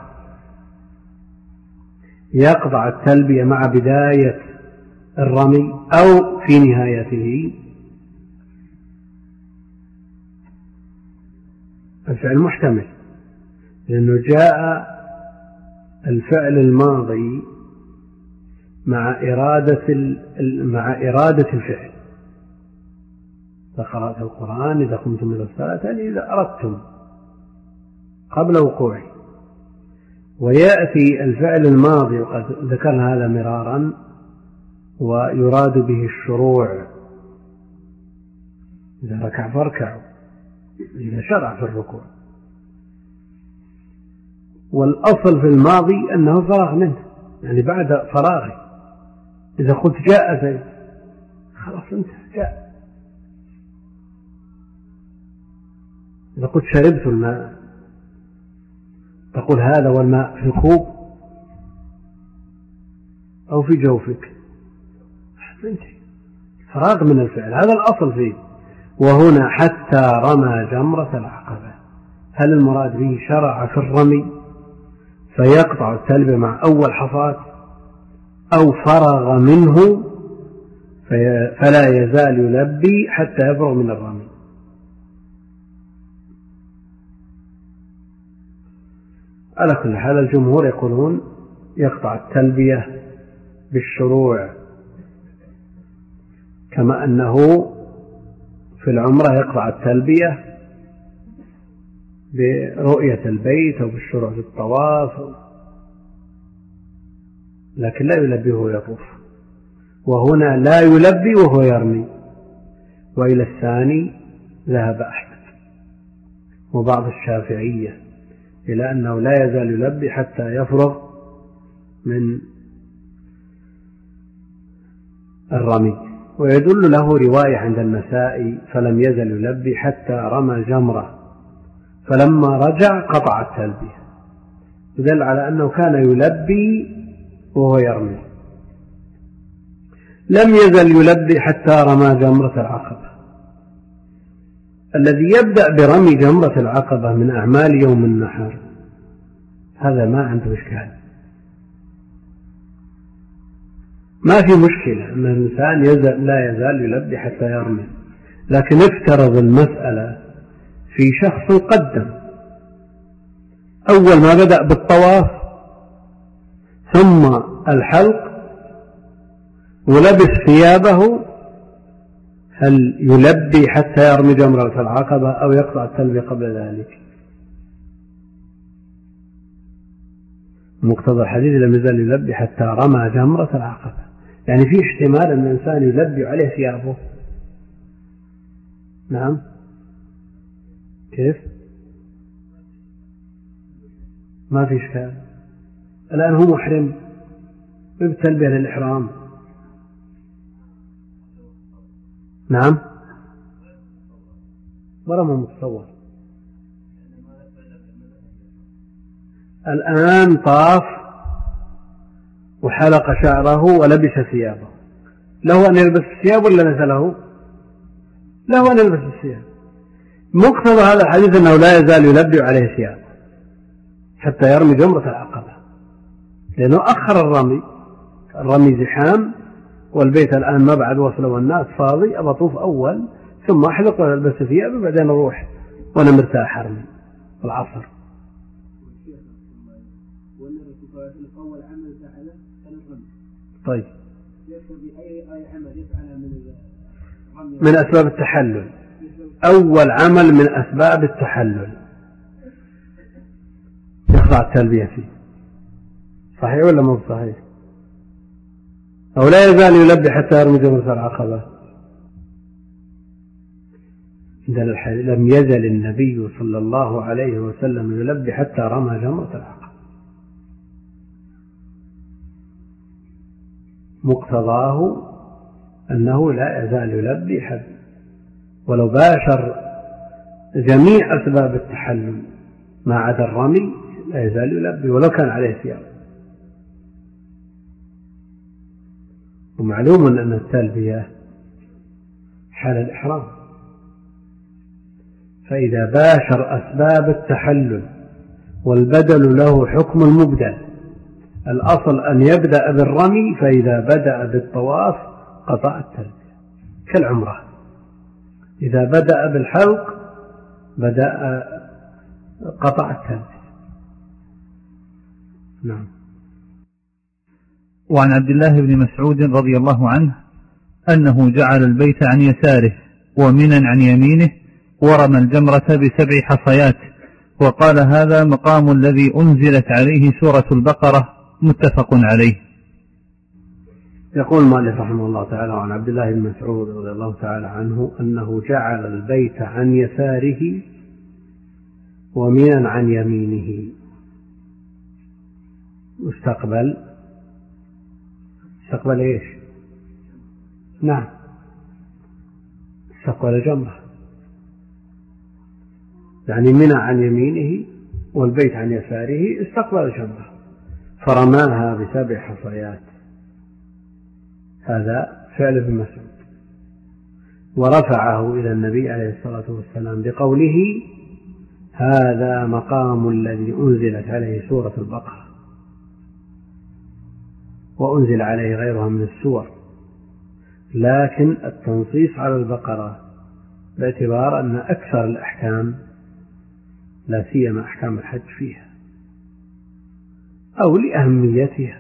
يقطع التلبية مع بداية الرمي أو في نهايته؟ الفعل محتمل، لأنه جاء الفعل الماضي مع إرادة مع إرادة الفعل. فقرأت القرآن إذا قمتم إلى الصلاة يعني إذا أردتم قبل وقوعه، ويأتي الفعل الماضي وقد ذكرنا هذا مرارا ويراد به الشروع، إذا ركع فاركعوا، إذا شرع في الركوع. والأصل في الماضي أنه فراغ منه، يعني بعد فراغه. إذا قلت جاء زيد خلاص انت جاء. إذا قلت شربت الماء تقول هذا والماء في الكوب، أو في جوفك، فراغ من الفعل، هذا الأصل فيه. وهنا حتى رمى جمرة العقبة، هل المراد به شرع في الرمي فيقطع التلبية مع أول حصاة، أو فرغ منه فلا يزال يلبي حتى يفرغ من الرمي؟ على كل حال الجمهور يقولون يقطع التلبية بالشروع، كما أنه في العمرة يقطع التلبية برؤية البيت أو بالشروع في الطواف، لكن لا يلبي وهو يطوف. وهنا لا يلبي وهو يرمي، وإلى الثاني ذهب أحمد وبعض الشافعية إلى أنه لا يزال يلبي حتى يفرغ من الرمي. ويدل له رواية عند النسائي فلم يزل يلبي حتى رمى جمرة فلما رجع قطع التلبية، يدل على أنه كان يلبي وهو يرمي. لم يزل يلبي حتى رمى جمرة العقبة. الذي يبدأ برمي جمرة العقبة من أعمال يوم النحر هذا ما عنده إشكال، ما في مشكلة أن الإنسان يزل لا يزال يلبي حتى يرمي. لكن افترض المسألة في شخص قدم أول ما بدأ بالطواف ثم الحلق ولبس ثيابه، هل يلبي حتى يرمي جمرة العقبة أو يقطع التلبية قبل ذلك؟ مقتضى الحديث لم يزل يلبي حتى رمى جمرة العقبة، يعني في احتمال أن الإنسان يلبي عليه ثيابه. نعم، كيف؟ ما في إشكال، الآن هو محرم بتلبية للإحرام. نعم، ورمى متصور. الآن طاف وحلق شعره ولبس ثيابه، له أن يلبس الثياب ولا ليس له؟ له أن يلبس الثياب. مقتضى هذا الحديث أنه لا يزال يلبي عليه ثياب حتى يرمي جمرة العقبة، لأنه أخر الرمي، الرمي زحام والبيت الآن ما بعد وصل والناس فاضي، أبطوف أول ثم أحلق وألبس ثياب وبعدين أروح وأنا مرتاح أرمي العصر. طيب، من أسباب التحلل، أول عمل من أسباب التحلل يقطع التلبية فيه، صحيح ولا مو صحيح؟ أو لا يزال يلبي حتى يرمي جمرة العقبة؟ لم يزل النبي صلى الله عليه وسلم يلبي حتى رمى جمرة العقبة، مقتضاه أنه لا يزال يلبي حد، ولو باشر جميع أسباب التحلل ما عدا الرمي لا يزال يلبي ولو كان عليه ثياب. ومعلوم أن التلبية حال الإحرام، فإذا باشر أسباب التحلل والبدل له حكم المبدل، الأصل أن يبدأ بالرمي، فإذا بدأ بالطواف قطع التلبية كالعمرة، إذا بدأ بالحلق بدأ قطع التلبية. نعم. وعن عبد الله بن مسعود رضي الله عنه أنه جعل البيت عن يساره ومنا عن يمينه ورمى الجمرة بسبع حصيات، وقال هذا مقام الذي أنزلت عليه سورة البقرة، متفق عليه. يقول المؤلف رحمه الله تعالى عن عبد الله بن مسعود رضي الله تعالى عنه أنه جعل البيت عن يساره ومنا عن يمينه، واستقبل استقبل ايش؟ نعم، استقبل الجمرة، يعني منى عن يمينه والبيت عن يساره، استقبل الجمرة فرماها بسبع حصيات هذا فعل ابن مسعود، ورفعه إلى النبي عليه الصلاة والسلام بقوله: هذا مقام الذي أنزلت عليه سورة البقرة، وأنزل عليه غيرها من السور، لكن التنصيص على البقرة باعتبار أن أكثر الأحكام لا سيما أحكام الحج فيها، أو لأهميتها،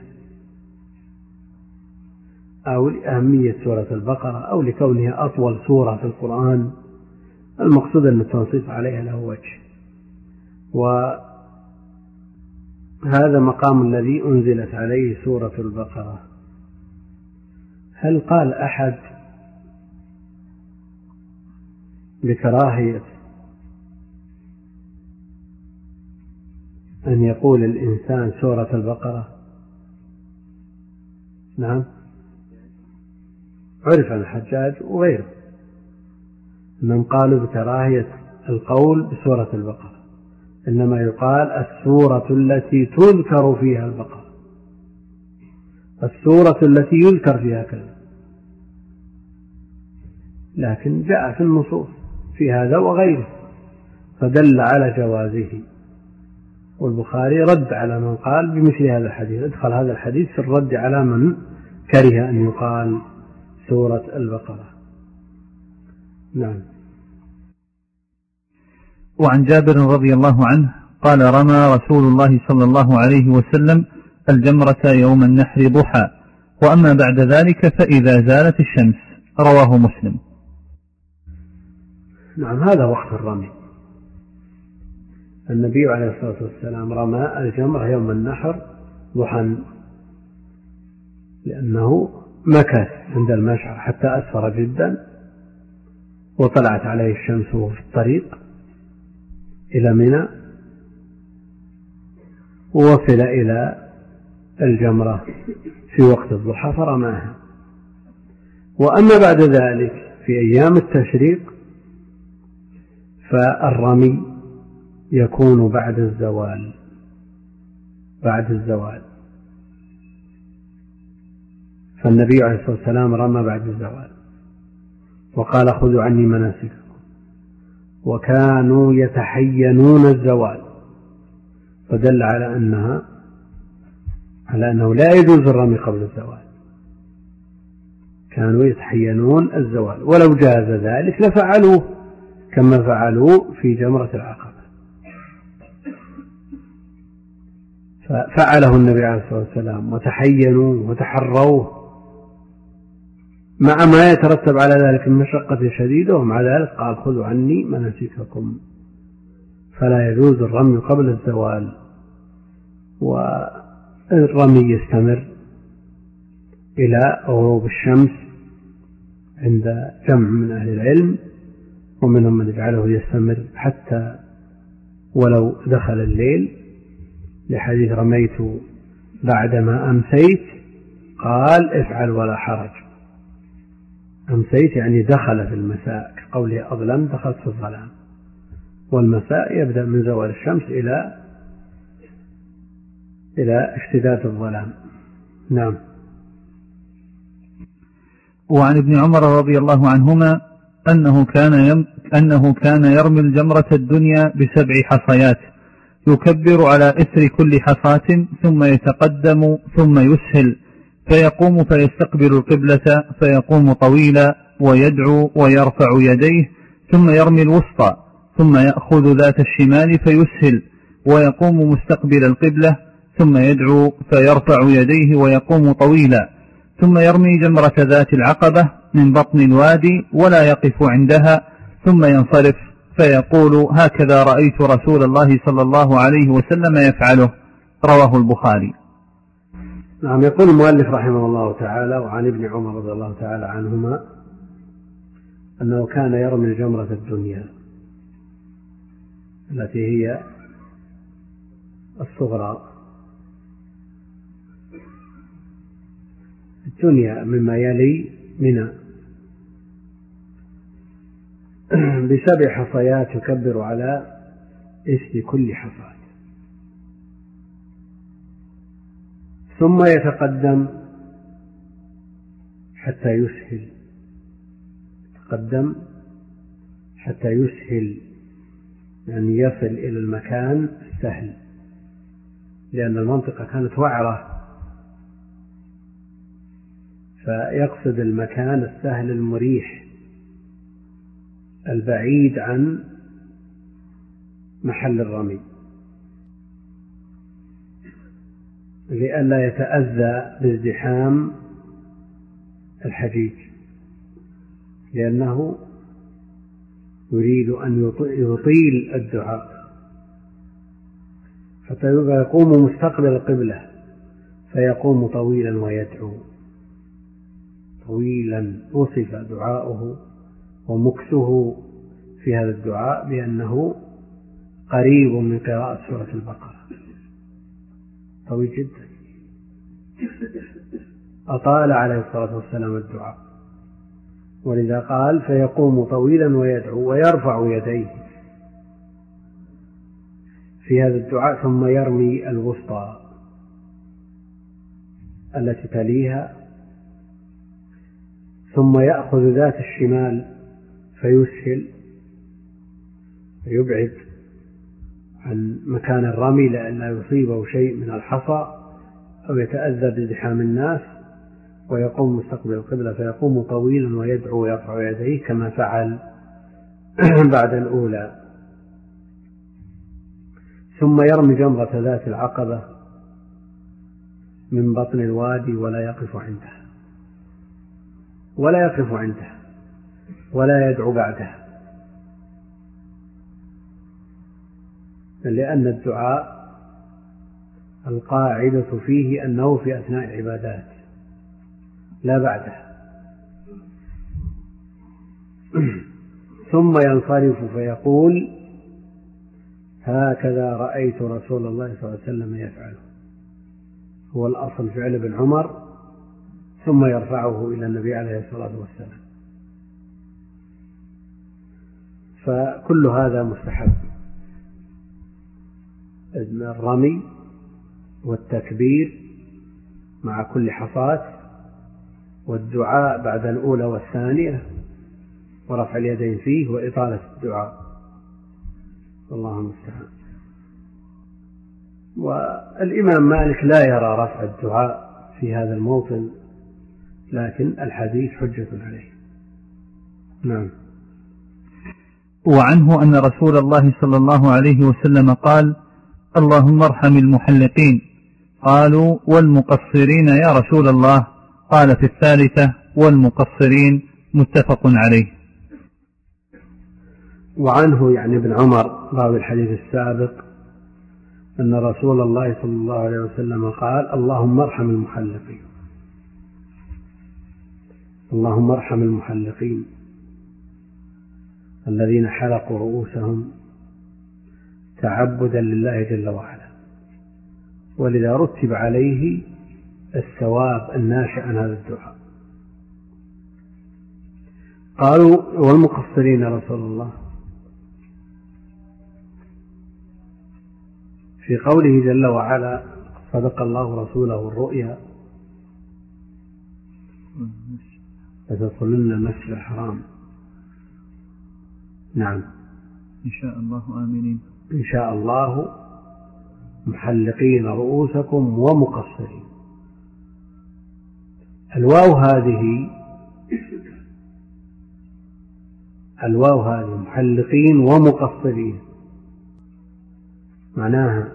أو لأهمية سورة البقرة، أو لكونها أطول سورة في القرآن. المقصود أن التنصيص عليها له وجه. وهذا مقام الذي أنزلت عليه سورة البقرة. هل قال أحد بكراهية أن يقول الإنسان سورة البقرة؟ نعم، عرف عن الحجاج وغيره أنهم قالوا بكراهية القول بسورة البقرة، إنما يقال السورة التي تذكر فيها البقرة، السورة التي يذكر فيها كذا، لكن جاء في النصوص في هذا وغيره فدل على جوازه. والبخاري رد على من قال بمثل هذا الحديث، ادخل هذا الحديث في الرد على من كره أن يقال سورة البقرة. نعم. وعن جابر رضي الله عنه قال: رمى رسول الله صلى الله عليه وسلم الجمرة يوم النحر ضحى، وأما بعد ذلك فإذا زالت الشمس. رواه مسلم. نعم، هذا وقت الرمي. النبي عليه الصلاة والسلام رمى الجمرة يوم النحر ضحى، لأنه مكث عند المشعر حتى أسفر جدا، وطلعت عليه الشمس وهو في الطريق إلى منى، ووصل إلى الجمرة في وقت الضحى فرماها. وأما بعد ذلك في أيام التشريق فالرمي يكون بعد الزوال بعد الزوال فالنبي عليه الصلاة والسلام رمى بعد الزوال وقال: خذوا عني مناسككم. وكانوا يتحينون الزوال، فدل على أنها على أنه لا يجوز الرمي قبل الزوال، كانوا يتحينون الزوال، ولو جاز ذلك لفعلوه كما فعلوا في جمرة العقبة. ففعله النبي عليه الصلاة والسلام وتحينوا وتحروه، مع ما يترتب على ذلك من مشقة شديدة، ومع ذلك قال: خذوا عني مناسككم. فلا يجوز الرمي قبل الزوال، والرمي يستمر إلى غروب الشمس عند جمع من أهل العلم، ومنهم من يجعله يستمر حتى ولو دخل الليل، لحديث: رميت بعدما أمسيت، قال: افعل ولا حرج. أمسيت يعني دخل في المساء، كقوله: أظلم دخلت في الظلام. والمساء يبدأ من زوال الشمس إلى إلى اشتداد الظلام. نعم. وعن ابن عمر رضي الله عنهما أنه كان يم أنه كان يرمي الجمرة الدنيا بسبع حصيات، يكبر على إثر كل حصاة، ثم يتقدم ثم يسهل، فيقوم فيستقبل القبلة فيقوم طويلا ويدعو ويرفع يديه، ثم يرمي الوسطى، ثم يأخذ ذات الشمال فيسهل ويقوم مستقبل القبلة، ثم يدعو فيرفع يديه ويقوم طويلا، ثم يرمي جمرة ذات العقبة من بطن الوادي ولا يقف عندها، ثم ينصرف فيقول: هكذا رأيت رسول الله صلى الله عليه وسلم يفعله. رواه البخاري. نعم. يقول المؤلف رحمه الله تعالى: وعن ابن عمر رضي الله تعالى عنهما أنه كان يرمي الجمرة الدنيا التي هي الصغرى، الدنيا مما يلي منى، بسبع حصيات يكبر على إثر كل حصاة، ثم يتقدم حتى يسهل، تقدم حتى يسهل، يعني يصل إلى المكان السهل، لأن المنطقة كانت وعرة، فيقصد المكان السهل المريح البعيد عن محل الرمي، لئلا يتأذى بازدحام الحجيج، لأنه يريد أن يطيل الدعاء حتى يقوم مستقبل القبلة، فيقوم طويلا ويدعو طويلا. وصف دعاؤه ومكثه في هذا الدعاء بأنه قريب من قراءة سورة البقرة، طويل جدا. أطال عليه الصلاة والسلام الدعاء، ولذا قال فيقوم طويلا ويدعو ويرفع يديه في هذا الدعاء، ثم يرمي الوسطى التي تليها، ثم يأخذ ذات الشمال فيسهل، يبعد عن مكان الرمي لئلا يصيبه شيء من الحصى أو يتأذى بازدحام الناس، ويقوم مستقبل القبلة فيقوم طويلا ويدعو ويرفع يديه كما فعل بعد الأولى. ثم يرمي جمرة ذات العقبة من بطن الوادي ولا يقف عندها ولا يقف عندها ولا يدعو بعدها، لأن الدعاء القاعدة فيه أنه في أثناء العبادات لا بعدها. ثم ينصرف فيقول هكذا رأيت رسول الله صلى الله عليه وسلم يفعله، هو الأصل فعل ابن عمر، ثم يرفعه إلى النبي عليه الصلاة والسلام. فكل هذا مستحب، الرمي والتكبير مع كل حصاة، والدعاء بعد الأولى والثانية، ورفع اليدين فيه، وإطالة الدعاء، والله المستعان. والإمام مالك لا يرى رفع الدعاء في هذا الموطن، لكن الحديث حجة عليه. نعم. وعنه أن رسول الله صلى الله عليه وسلم قال اللهم ارحم المحلقين، قالوا والمقصرين يا رسول الله؟ قال في الثالثة والمقصرين، متفق عليه. وعنه يعني ابن عمر راوي الحديث السابق أن رسول الله صلى الله عليه وسلم قال اللهم ارحم المحلقين، اللهم ارحم المحلقين الذين حلقوا رؤوسهم تعبدا لله جل وعلا، ولذا رتب عليه الثواب الناشئ عن هذا الدعاء. قالوا والمقصرين يا رسول الله؟ في قوله جل وعلا صدق الله رسوله الرؤيا لتدخلن المسجد الحرام. نعم، إن شاء الله آمنين، إن شاء الله محلقين رؤوسكم ومقصرين. الواو هذه الواو هذه محلقين ومقصرين معناها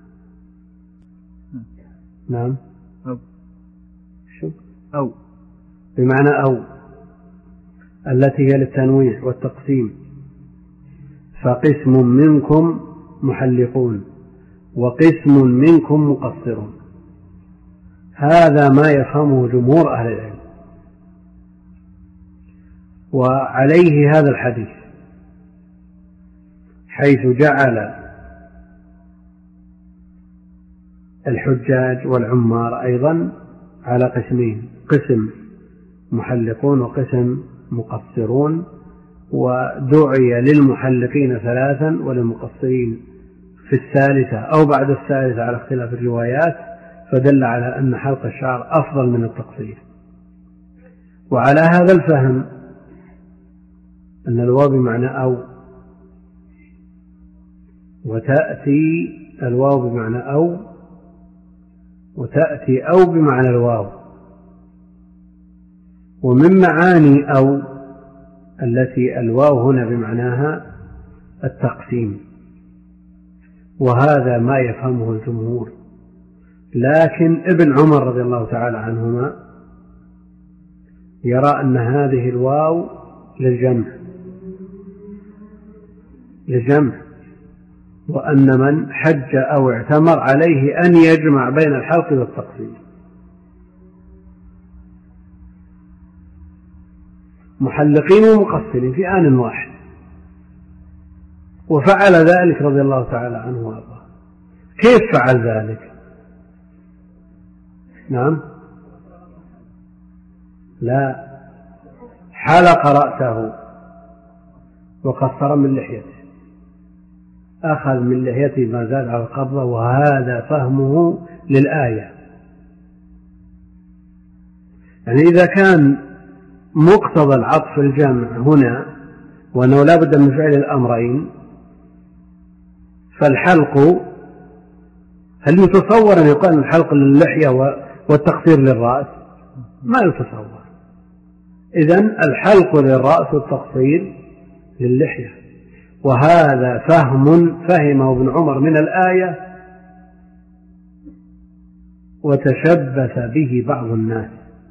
نعم أو شو أو بمعنى أو التي هي للتنويع والتقسيم، فقسم منكم محلقون وقسم منكم مقصرون. هذا ما يفهمه جمهور أهل العلم، وعليه هذا الحديث حيث جعل الحجاج والعمار أيضا على قسمين، قسم محلقون وقسم مقصرون، ودعي للمحلقين ثلاثا وللمقصرين في الثالثة أو بعد الثالثة على اختلاف الروايات، فدل على أن حلق الشعر أفضل من التقصير. وعلى هذا الفهم أن الواو بمعنى أو، وتأتي الواو بمعنى أو، وتأتي أو بمعنى الواو. ومن معاني أو التي الواو هنا بمعناها التقسيم، وهذا ما يفهمه الجمهور، لكن ابن عمر رضي الله تعالى عنهما يرى أن هذه الواو للجمع للجمع وأن من حج أو اعتمر عليه أن يجمع بين الحلق والتقسيم. محلقين ومقصرين في آن واحد، وفعل ذلك رضي الله تعالى عنه وارضاه. كيف فعل ذلك؟ نعم، لا، حلق رأسه وقصر من لحيته، أخذ من لحيته ما زاد على القبضة، وهذا فهمه للآية. يعني إذا كان مقتضى العطف الجمع هنا وأنه لا بد من فعل الأمرين، فالحلق هل يتصور أن يقال الحلق للحية والتقصير للرأس؟ ما يتصور. إذن الحلق للرأس والتقصير للحية، وهذا فهم فهمه ابن عمر من الآية وتشبث به بعض الناس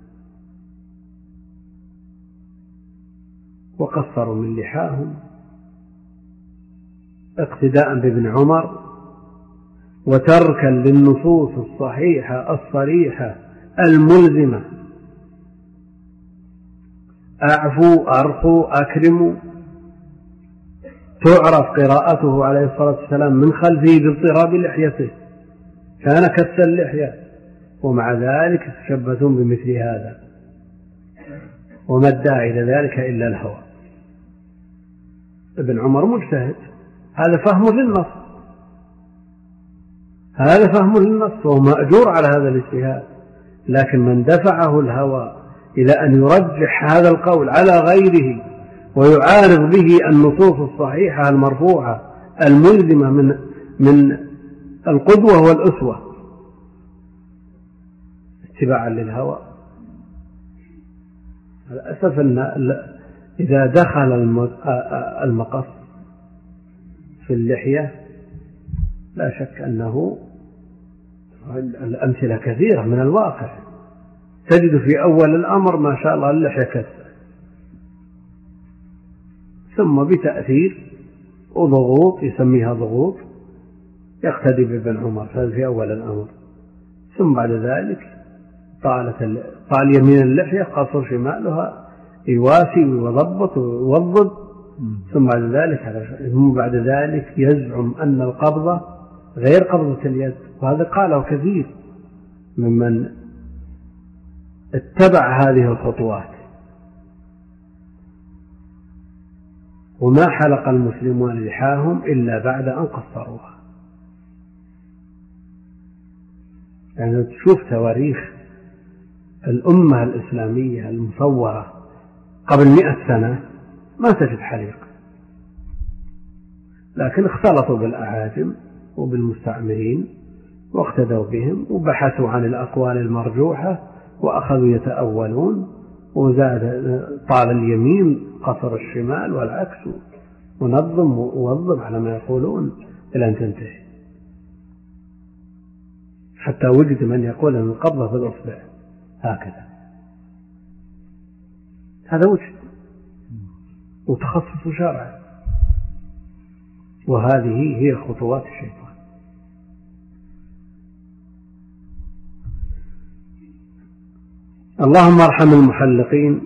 وقصروا من لحاهم اقتداء بابن عمر وتركا للنصوص الصحيحة الصريحة الملزمة: أعفوا، أرخوا، أكرموا. تعرف قراءته عليه الصلاة والسلام من خلفه باضطراب لحيته، كان كث اللحية، ومع ذلك تشبثون بمثل هذا، وما الداعي إلى ذلك إلا الهوى. ابن عمر مجتهد، هذا فهمه للنص، هذا فهمه للنص، وهو مأجور على هذا الاجتهاد. لكن من دفعه الهوى إلى أن يرجح هذا القول على غيره ويعارض به النصوص الصحيحة المرفوعة الملزمة من من القدوة والأسوة اتباعا للهوى، للأسف أن إذا دخل المقص في اللحية لا شك أنه الأمثلة كثيرة من الواقع. تجد في أول الأمر ما شاء الله اللحية كثيرة، ثم بتأثير وضغوط يسميها ضغوط يقتدي بابن عمر في أول الأمر، ثم بعد ذلك طالت طال يمين اللحية قصر شمالها يواسي ويضبط ويوضب، ثم بعد ذلك ثم بعد ذلك يزعم أن القبضة غير قبضة اليد، وهذا قاله كثير ممن اتبع هذه الخطوات. وما حلق المسلمون لحاهم إلا بعد أن قصروها. يعني تشوف تواريخ الأمة الإسلامية المصورة قبل مئة سنة ما تجد حليق، لكن اختلطوا بالأعاجم وبالمستعمرين واقتدوا بهم وبحثوا عن الأقوال المرجوحة وأخذوا يتأولون، وزاد طال اليمين قصر الشمال والعكس، ونظم ووظب على ما يقولون إلى أن تنتهي، حتى وجد من يقول أن القبضة في الأصبع هكذا. هذا وجد وتخصص شرعي، وهذه هي خطوات الشيطان. اللهم ارحم المحلقين.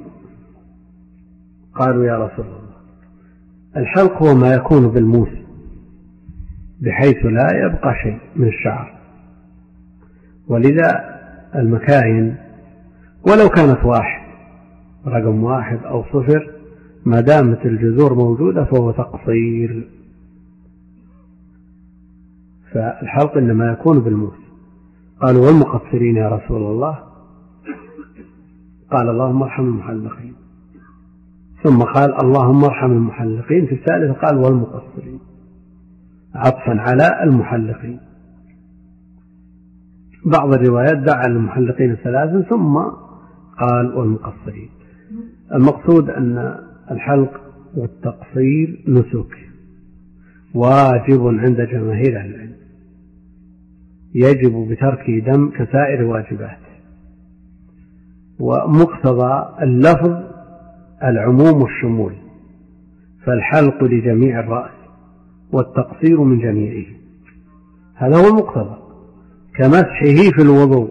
قالوا يا رسول الله الحلق هو ما يكون بالموس بحيث لا يبقى شيء من الشعر، ولذا المكاين ولو كانت واحد رقم واحد أو صفر ما دامت الجذور موجودة فهو تقصير. فالحلق إنما يكون بالموس. قالوا والمقصرين يا رسول الله؟ قال اللهم ارحم المحلقين، ثم قال اللهم ارحم المحلقين، في الثالثة قال والمقصرين، عطفا على المحلقين. بعض الروايات دعا المحلقين ثلاثا ثم قال والمقصرين. المقصود أن الحلق والتقصير نسك واجب عند جماهير أهل العلم، يجب بتركه دم كسائر واجبات، ومقتضى اللفظ العموم والشمول، فالحلق لجميع الرأس والتقصير من جميعه، هذا هو المقتضى، كمسحه في الوضوء.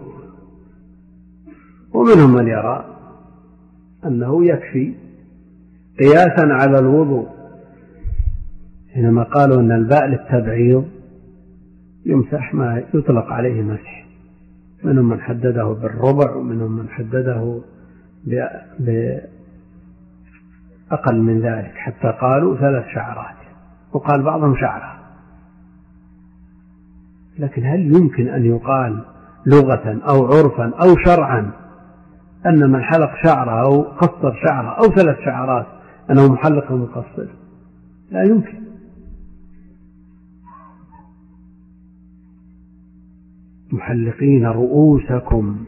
ومنهم من يرى أنه يكفي قياسا على الوضوء، حينما قالوا أن الباء للتبعيض يمسح ما يطلق عليه مسح، منهم من حدده بالربع ومنهم من حدده بأقل من ذلك، حتى قالوا ثلاث شعرات، وقال بعضهم شعرة. لكن هل يمكن أن يقال لغة أو عرفا أو شرعا أن من حلق شعره أو قصر شعره أو ثلاث شعرات أنه محلق ومقصر؟ لا يمكن. محلقين رؤوسكم،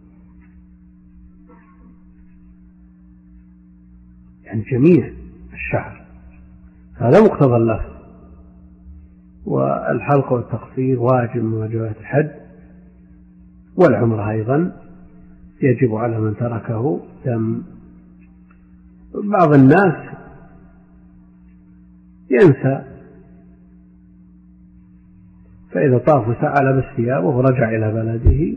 يعني جميع الشعر، هذا مقتضى اللفظ. والحلق والتقصير واجب من واجبات الحج، والعمرة أيضا يجب على من تركه دم. بعض الناس ينسى، فإذا طاف وسعى لبس ثيابه ورجع إلى بلده،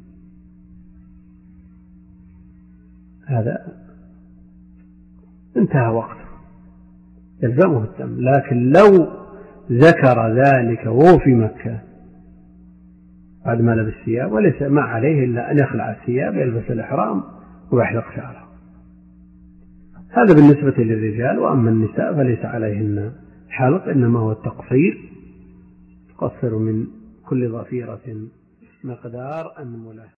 هذا انتهى وقته، يلزمه الدم. لكن لو ذكر ذلك وهو في مكة بعد ما لبس ثياب، وليس ما عليه إلا أن يخلع الثياب، يلبس الإحرام ويحلق شعره، هذا بالنسبة للرجال. وأما النساء فليس عليهن حلق، إنما هو التقصير، تقصر من كل ضفيرة مقدار أنملة.